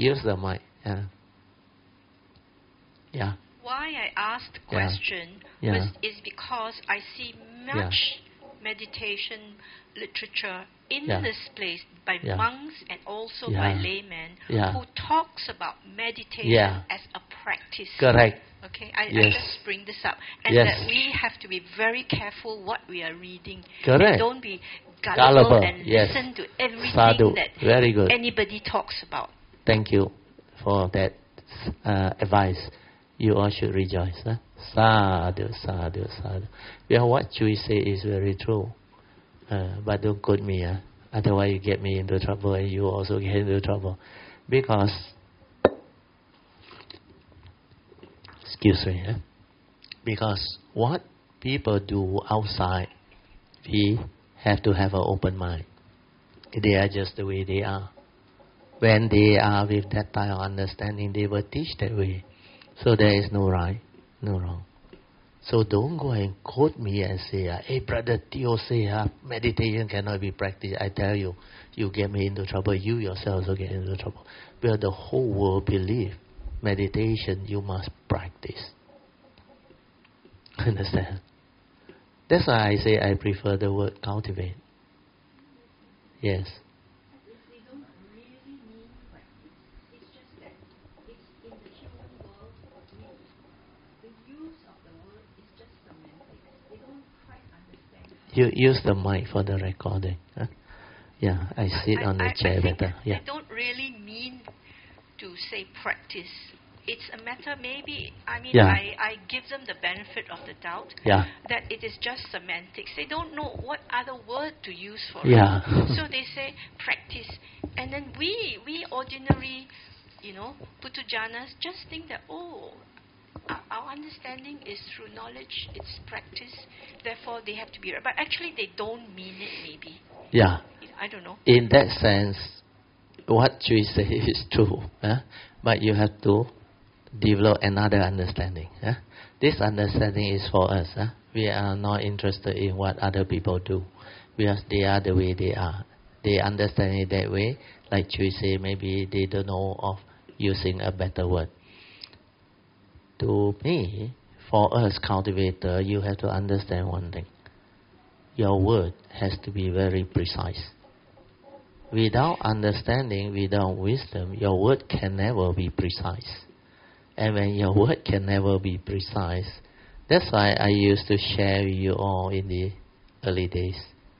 Yeah. Why I asked the question is because I see much meditation literature in this place by monks and also by laymen who talks about meditation as a practice. Correct. Okay, I just bring this up. And that we have to be very careful what we are reading. Correct. And don't be gullible and listen to everything Sadhu. that Very good. anybody talks about. Thank you for that advice. You all should rejoice. Huh? Sadhu, sadhu, sadhu. Yeah, what Chui say is very true. But don't quote me. Otherwise you get me into trouble and you also get into trouble. Because, excuse me. Because what people do outside, we have to have an open mind. They are just the way they are. When they are with that type of understanding, they will teach that way. So there is no right, no wrong. So don't go and quote me and say, hey, Brother Theo say meditation cannot be practiced. I tell you, you get me into trouble. You yourself also get into trouble. Because the whole world believes meditation you must practice. Understand? That's why I say I prefer the word cultivate. Yes. You use the mic for the recording. Huh? Yeah, I sit on the chair better. Yeah. I don't really mean to say practice. It's a matter maybe, I give them the benefit of the doubt that it is just semantics. They don't know what other word to use for it. So they say practice. And then we ordinary, Putujanas just think that, our understanding is through knowledge, it's practice, therefore they have to be right. But actually they don't mean it maybe. Yeah. I don't know. In that sense, what Chui say is true. But you have to develop another understanding. This understanding is for us. We are not interested in what other people do. Because they are the way they are. They understand it that way. Like Chui say, maybe they don't know of using a better word. To me, for us cultivator, you have to understand one thing. Your word has to be very precise. Without understanding, without wisdom, your word can never be precise. And when your word can never be precise, that's why I used to share with you all in the early days.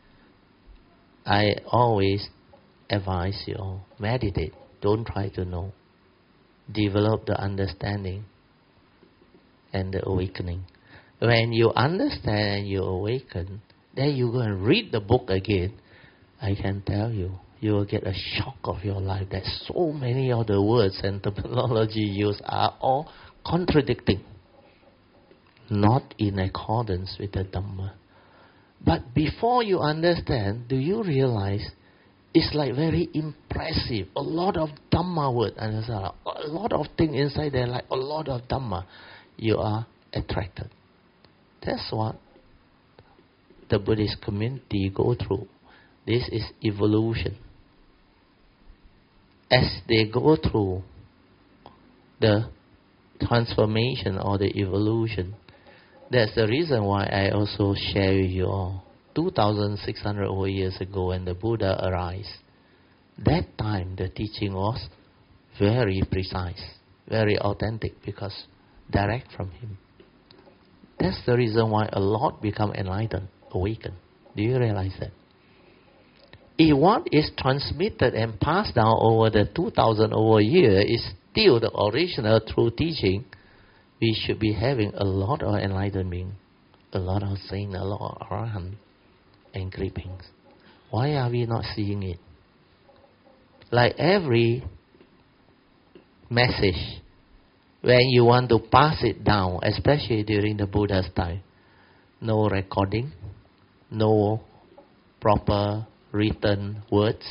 I always advise you all, meditate, don't try to know. Develop the understanding and the awakening. When you understand and you awaken, then you go and read the book again. I can tell you, you will get a shock of your life that so many of the words and terminology used are all contradicting, not in accordance with the Dhamma. But before you understand, do you realize it's like very impressive. A lot of Dhamma word, a lot of things inside there, like a lot of Dhamma. You are attracted. That's what the Buddhist community go through. This is evolution. As they go through the transformation or the evolution, that's the reason why I also share with you all. 2,600 over years ago when the Buddha arose, that time the teaching was very precise, very authentic, because direct from him. That's the reason why a lot become enlightened, awakened. Do you realize that? If what is transmitted and passed down over the 2,000 over years is still the original true teaching, we should be having a lot of enlightened beings, a lot of saints, a lot of arahants and great beings. Why are we not seeing it? Like every message, when you want to pass it down, especially during the Buddha's time, no recording, no proper written words.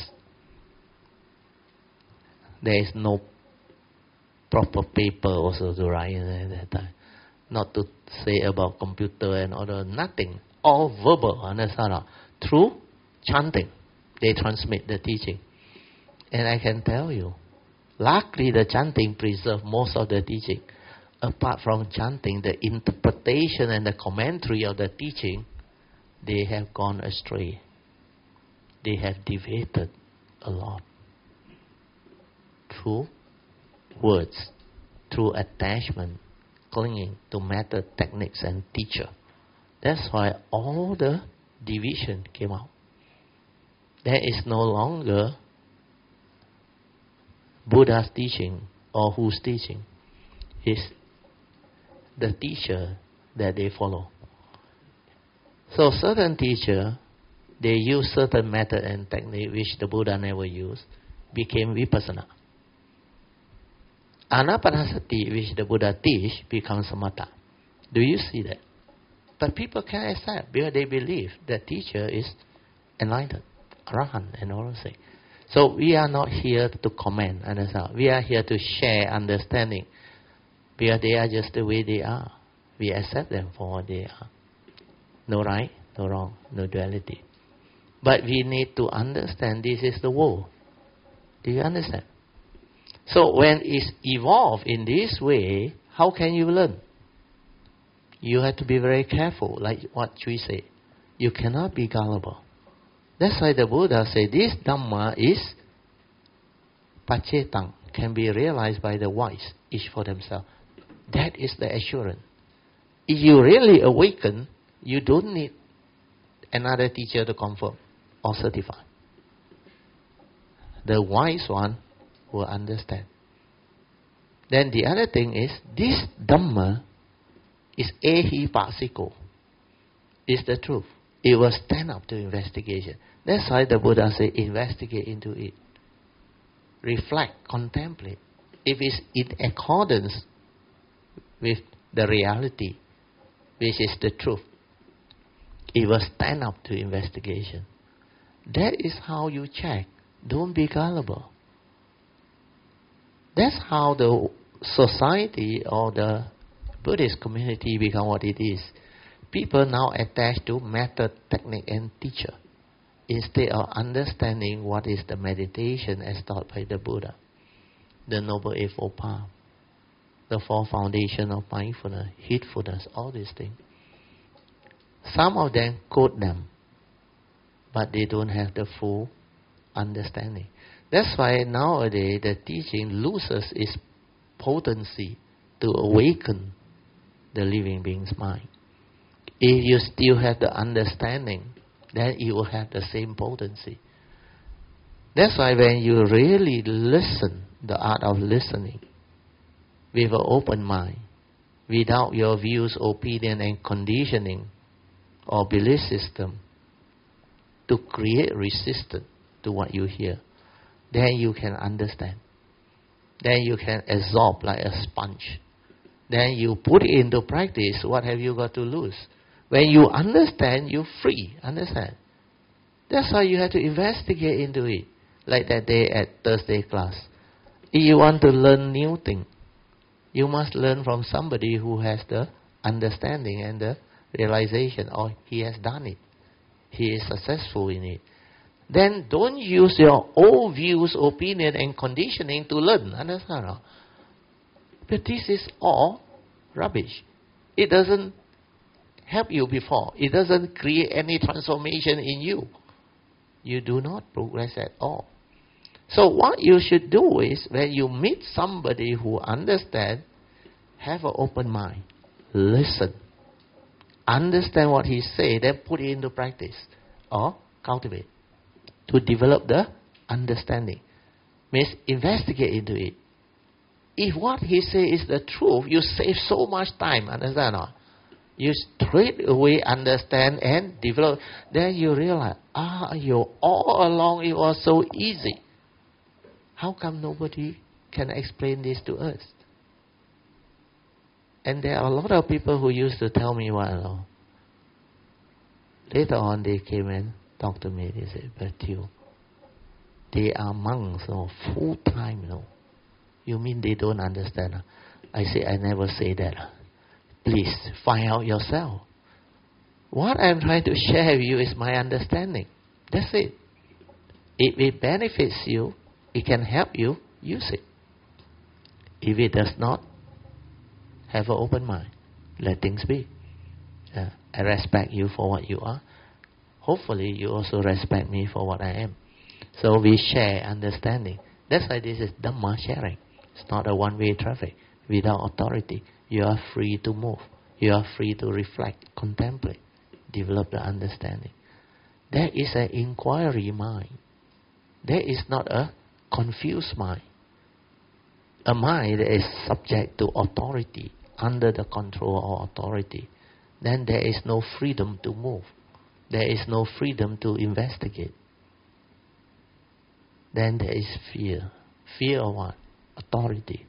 There is no proper paper also to write at that time. Not to say about computer and other, nothing. All verbal, understand? Through chanting, they transmit the teaching. And I can tell you, luckily the chanting preserved most of the teaching. Apart from chanting, the interpretation and the commentary of the teaching, they have gone astray. They have deviated a lot. Through words, through attachment, clinging to method, techniques and teacher. That's why all the division came out. There is no longer Buddha's teaching or whose teaching. It's the teacher that they follow. So certain teacher, they use certain method and technique which the Buddha never used, became vipassana. Anapanasati, which the Buddha teach, becomes samatha. Do you see that? But people can accept because they believe the teacher is enlightened, arahant, and all those things. So we are not here to comment, understand? We are here to share understanding because they are just the way they are. We accept them for what they are. No right, no wrong, no duality. But we need to understand this is the world. Do you understand? So when it's evolved in this way, how can you learn? You have to be very careful, like what Chui said. You cannot be gullible. That's why the Buddha said this Dhamma is pacetang, can be realized by the wise, each for themselves. That is the assurance. If you really awaken, you don't need another teacher to confirm or certify. The wise one will understand. Then the other thing is, this Dhamma is ehipassiko. It's the truth. It will stand up to investigation. That's why the Buddha said, investigate into it. Reflect, contemplate. If it's in accordance with the reality, which is the truth, it will stand up to investigation. That is how you check. Don't be gullible. That's how the society or the Buddhist community become what it is. People now attach to method, technique and teacher instead of understanding what is the meditation as taught by the Buddha, the Noble Eightfold Path, the four foundations of mindfulness, heedfulness, all these things. Some of them quote them, but they don't have the full understanding. That's why nowadays the teaching loses its potency to awaken the living being's mind. If you still have the understanding, then it will have the same potency. That's why when you really listen, the art of listening, with an open mind, without your views, opinion and conditioning or belief system to create resistance to what you hear, then you can understand. Then you can absorb like a sponge. Then you put it into practice. What have you got to lose? When you understand, you're free. Understand? That's why you have to investigate into it. Like that day at Thursday class. If you want to learn new thing, you must learn from somebody who has the understanding and the realization, or he has done it. He is successful in it. Then don't use your own views, opinion and conditioning to learn. Understand? But this is all rubbish. It doesn't help you before. It doesn't create any transformation in you. You do not progress at all. So what you should do is, when you meet somebody who understands, have an open mind. Listen. Understand what he says, then put it into practice. Or cultivate. To develop the understanding. Means investigate into it. If what he says is the truth, you save so much time. Understand or not? You straight away understand and develop. Then you realize, all along it was so easy. How come nobody can explain this to us? And there are a lot of people who used to tell me what. Later on they came and talk to me. They say, but they are monks, full time, You mean they don't understand? I say, I never say that. Please find out yourself. What I'm trying to share with you is my understanding. That's it. If it benefits you, it can help you, use it. If it does not, have an open mind. Let things be. I respect you for what you are. Hopefully, you also respect me for what I am. So we share understanding. That's why this is Dhamma sharing. It's not a one-way traffic. Without authority, you are free to move. You are free to reflect, contemplate, develop the understanding. There is an inquiry mind. There is not a confused mind. A mind that is subject to authority, under the control of authority. Then there is no freedom to move. There is no freedom to investigate. Then there is fear. Fear of what? Authority.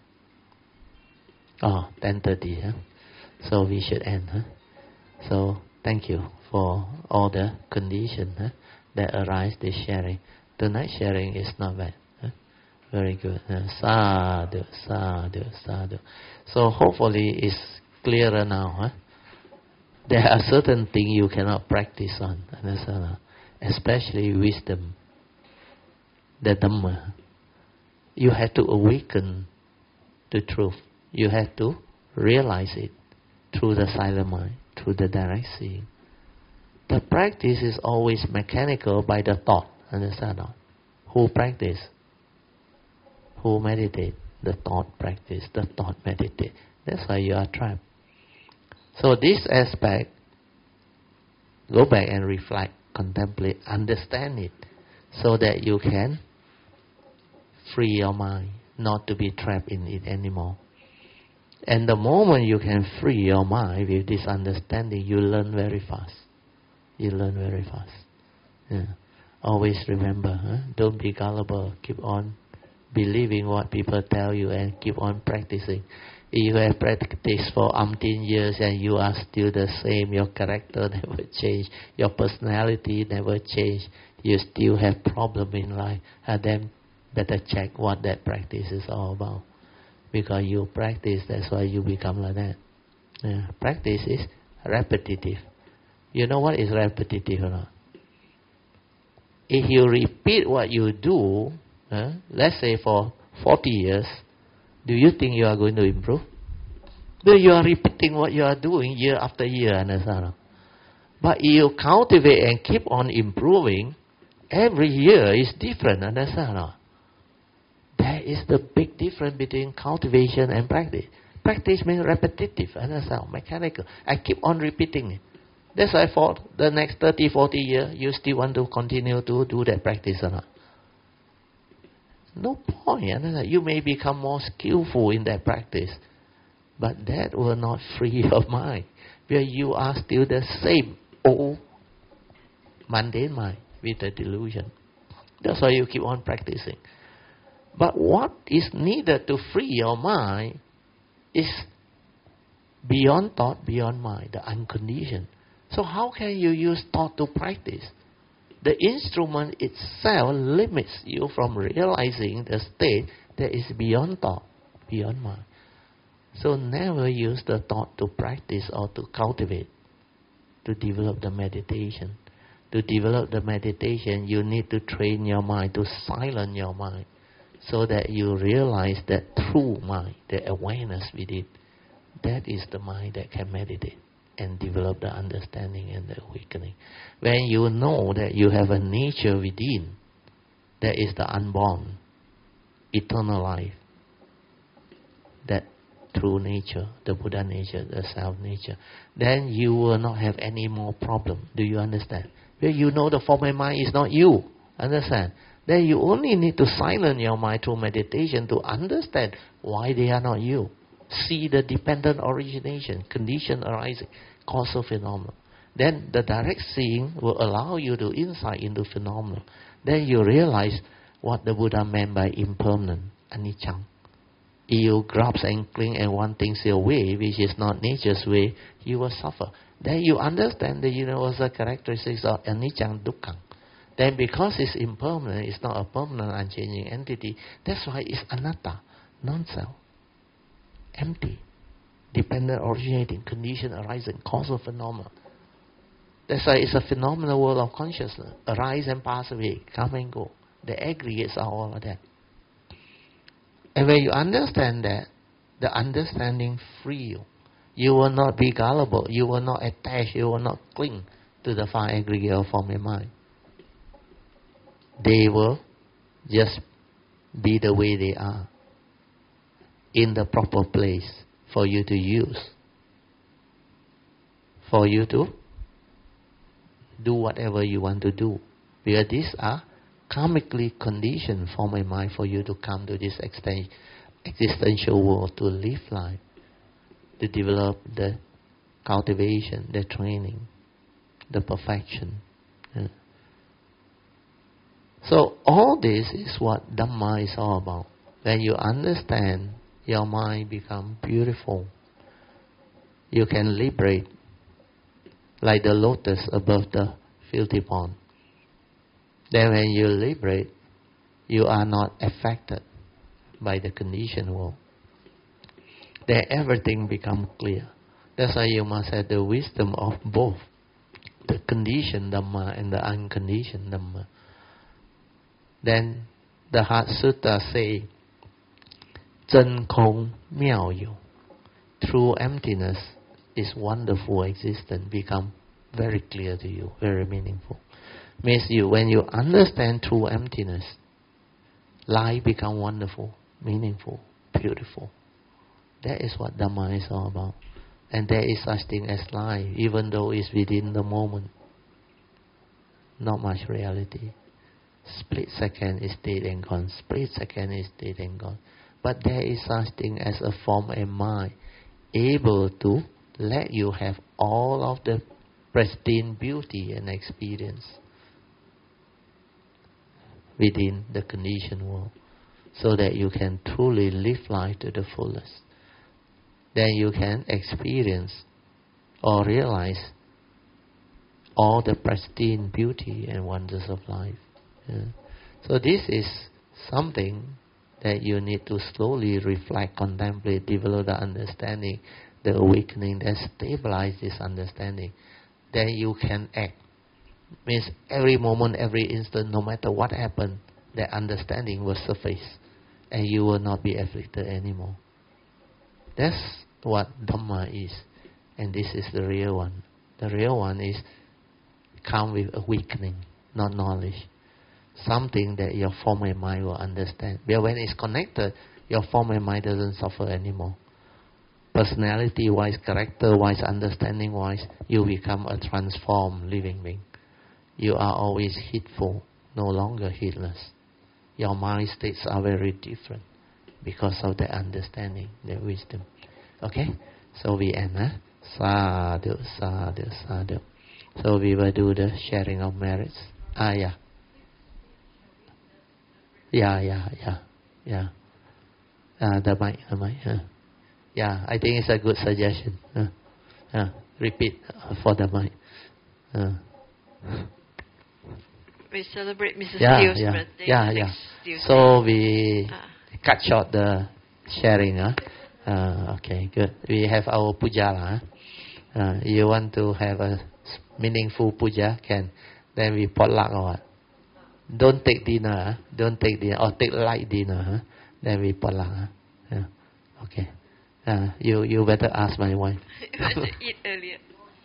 10:30, huh? So we should end, huh? So thank you for all the conditions that arise this sharing. Tonight's sharing is not bad. Huh? Very good. Sadhu, sadhu, sadhu. So hopefully it's clearer now, huh? There are certain things you cannot practice on, especially wisdom, the Dhamma. You have to awaken the truth. You have to realize it through the silent mind, through the direct seeing. The practice is always mechanical by the thought, understand? Who practice? Who meditate? The thought practice, the thought meditate. That's why you are trapped. So this aspect, go back and reflect, contemplate, understand it, so that you can free your mind, not to be trapped in it anymore. And the moment you can free your mind with this understanding, you learn very fast. You learn very fast. Yeah. Always remember, don't be gullible. Keep on believing what people tell you and keep on practicing. If you have practiced for umpteen years and you are still the same, your character never changed, your personality never changed, you still have problem in life, then better check what that practice is all about. Because you practice, that's why you become like that. Yeah. Practice is repetitive. You know what is repetitive or not? If you repeat what you do, let's say for 40 years, do you think you are going to improve? But you are repeating what you are doing year after year, understand? But you cultivate and keep on improving, every year is different, understand? There is the big difference between cultivation and practice. Practice means repetitive, understand? Mechanical. I keep on repeating it. That's why for the next 30, 40 years, you still want to continue to do that practice or not? No point. You may become more skillful in that practice, but that will not free your mind, where you are still the same old mundane mind with the delusion. That's why you keep on practicing. But what is needed to free your mind is beyond thought, beyond mind, the unconditioned. So how can you use thought to practice? The instrument itself limits you from realizing the state that is beyond thought, beyond mind. So never use the thought to practice or to cultivate, to develop the meditation. To develop the meditation, you need to train your mind, to silence your mind, so that you realize that true mind, the awareness with it, that is the mind that can meditate and develop the understanding and the awakening. When you know that you have a nature within, that is the unborn, eternal life, that true nature, the Buddha nature, the self nature, then you will not have any more problem. Do you understand? When you know the form of mind is not you, understand? Then you only need to silence your mind through meditation to understand why they are not you. See the dependent origination, condition arising, causal phenomena. Then the direct seeing will allow you to insight into phenomena. Then you realize what the Buddha meant by impermanent, anicca. you grasp and cling and want things your way, which is not nature's way, you will suffer. Then you understand the universal characteristics of anicca dukkha. Then because it's impermanent, it's not a permanent, unchanging entity, that's why it's anatta, non-self, empty, dependent, originating, condition, arising, causal phenomena. That's why it's a phenomenal world of consciousness, arise and pass away, come and go. The aggregates are all of that. And when you understand that, the understanding free you. You will not be gullible, you will not attach, you will not cling to the five aggregate of form and mind. They will just be the way they are, in the proper place for you to use, for you to do whatever you want to do. Because these are karmically conditioned form and mind for you to come to this existential world, to live life, to develop the cultivation, the training, the perfection. So all this is what Dhamma is all about. When you understand, your mind becomes beautiful. You can liberate like the lotus above the filthy pond. Then when you liberate, you are not affected by the conditioned world. Then everything becomes clear. That's why you must have the wisdom of both, the conditioned Dhamma and the unconditioned Dhamma. Then the Heart Sutta say, Zhen Kong Miao Yu. True emptiness is wonderful existence, become very clear to you, very meaningful. Means when you understand true emptiness, life become wonderful, meaningful, beautiful. That is what Dhamma is all about. And there is such thing as life, even though it's within the moment. Not much reality. Split second is dead and gone. Split second is dead and gone. But there is such thing as a form and mind, able to let you have all of the pristine beauty and experience within the conditioned world, so that you can truly live life to the fullest. Then you can experience or realize all the pristine beauty and wonders of life. So this is something that you need to slowly reflect, contemplate, develop the understanding, the awakening, then stabilize this understanding. Then you can act. Means every moment, every instant, no matter what happens, that understanding will surface and you will not be afflicted anymore. That's what Dhamma is. And this is the real one. The real one is come with awakening, not knowledge. Something that your form and mind will understand. But when it's connected, your form and mind doesn't suffer anymore. Personality-wise, character-wise, understanding-wise, you become a transformed living being. You are always heedful, no longer heedless. Your mind states are very different because of the understanding, the wisdom. Okay? So we end, Sadhu, sadhu, sadhu. So we will do the sharing of merits. Yeah. Yeah. The mic. Yeah, I think it's a good suggestion. Repeat for the mic. We celebrate Mrs. Steele's birthday. Yeah. So we cut short the sharing. Okay, good. We have our puja. You want to have a meaningful puja? Can. Then we potluck or what? Don't take dinner. Don't take dinner. Or take light dinner. Then we potluck. Okay. You better ask my wife. You want to eat earlier.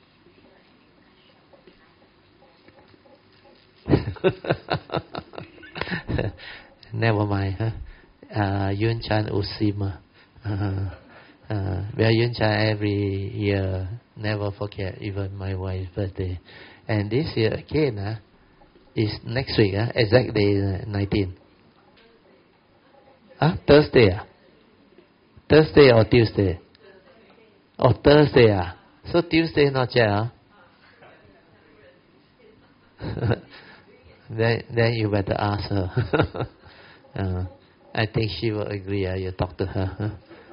Never mind. Yun Chan Usima. Well, Yun Chan every year never forget even my wife's birthday. And this year again is next week, exactly 19. Thursday. Thursday or Tuesday? Oh, Thursday. So Tuesday not yet. Then you better ask her. I think she will agree. You talk to her.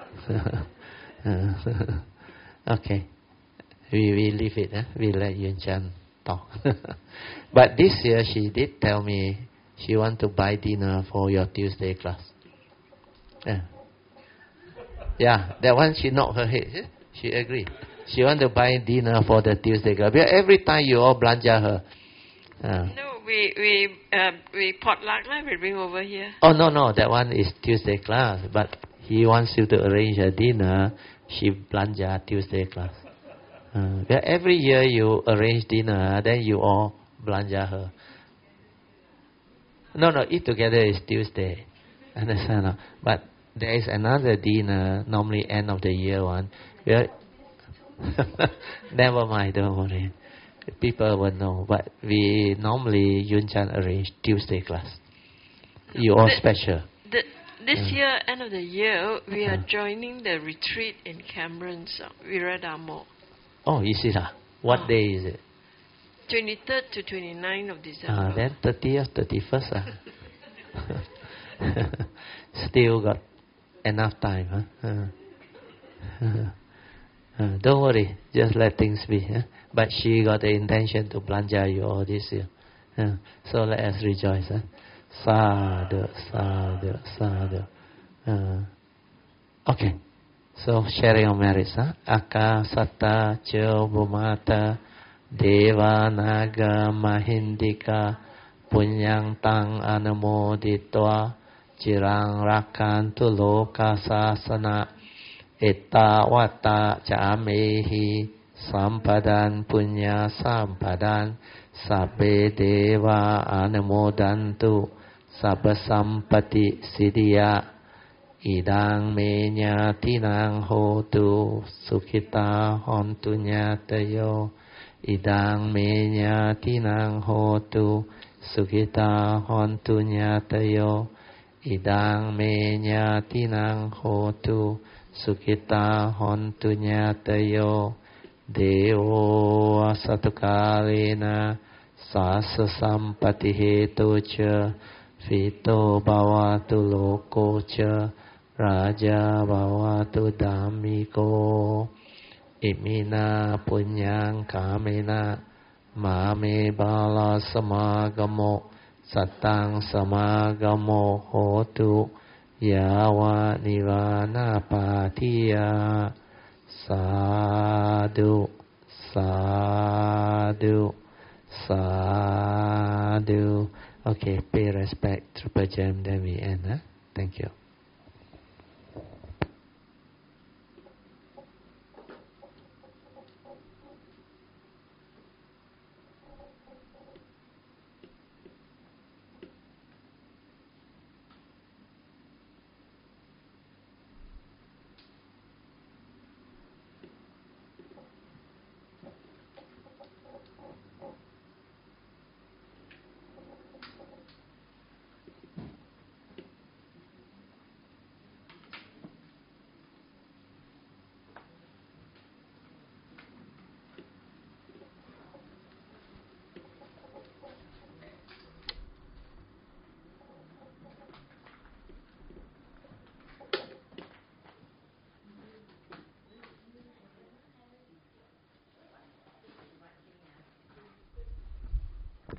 Okay. We leave it. We let Yun Chan talk. But this year she did tell me she want to buy dinner for your Tuesday class. Yeah, that one she knocked her head. She agreed. She want to buy dinner for the Tuesday class. Because every time you all belanja her. No, we potluck like we bring over here. Oh no, that one is Tuesday class. But he wants you to arrange a dinner. She belanja Tuesday class. Every year you arrange dinner, then you all belanja her. No, eat together is Tuesday. Understand? But there is another dinner, normally end of the year one. Never mind, don't worry. People will know. But we normally Yun Chan arrange Tuesday class. You all special. This year, end of the year, we are joining the retreat in Cameron, Viradamo. Oh, is it? What day is it? 23rd to 29th of December. Then 30th, 31st. Still got enough time. Don't worry, just let things be. But she got the intention to belanja you all this year. So let us rejoice. Sadhu, sadhu, sadhu. Okay. So sharing of merits. Akasata Chobumata Deva Naga Mahindika Punyang Tang Anamoditwa Jirang Rakantu Loka Sasana Etta Wata Chamehi Sampadan Punya Sampadan Sabbe Deva Anamodantu Sabba Sampati Siddhya Idang menya tinang hotu Sukhita hontu nyatayo Idang menya tinang hotu Sukhita hontu nyatayo Idang menya tinang hotu Sukhita hontu nyatayo Dewa satukalena Sasa sampati hetu cha Vito bhavatu loko cha Raja bhavatu dhammiko Imina punyang kamena Mame bala samagamo Satang samagamo hotu Yawa nirvana patiya Sadhu Sadhu Sadhu. Okay, pay respect, Triple Gem, then we end. Thank you.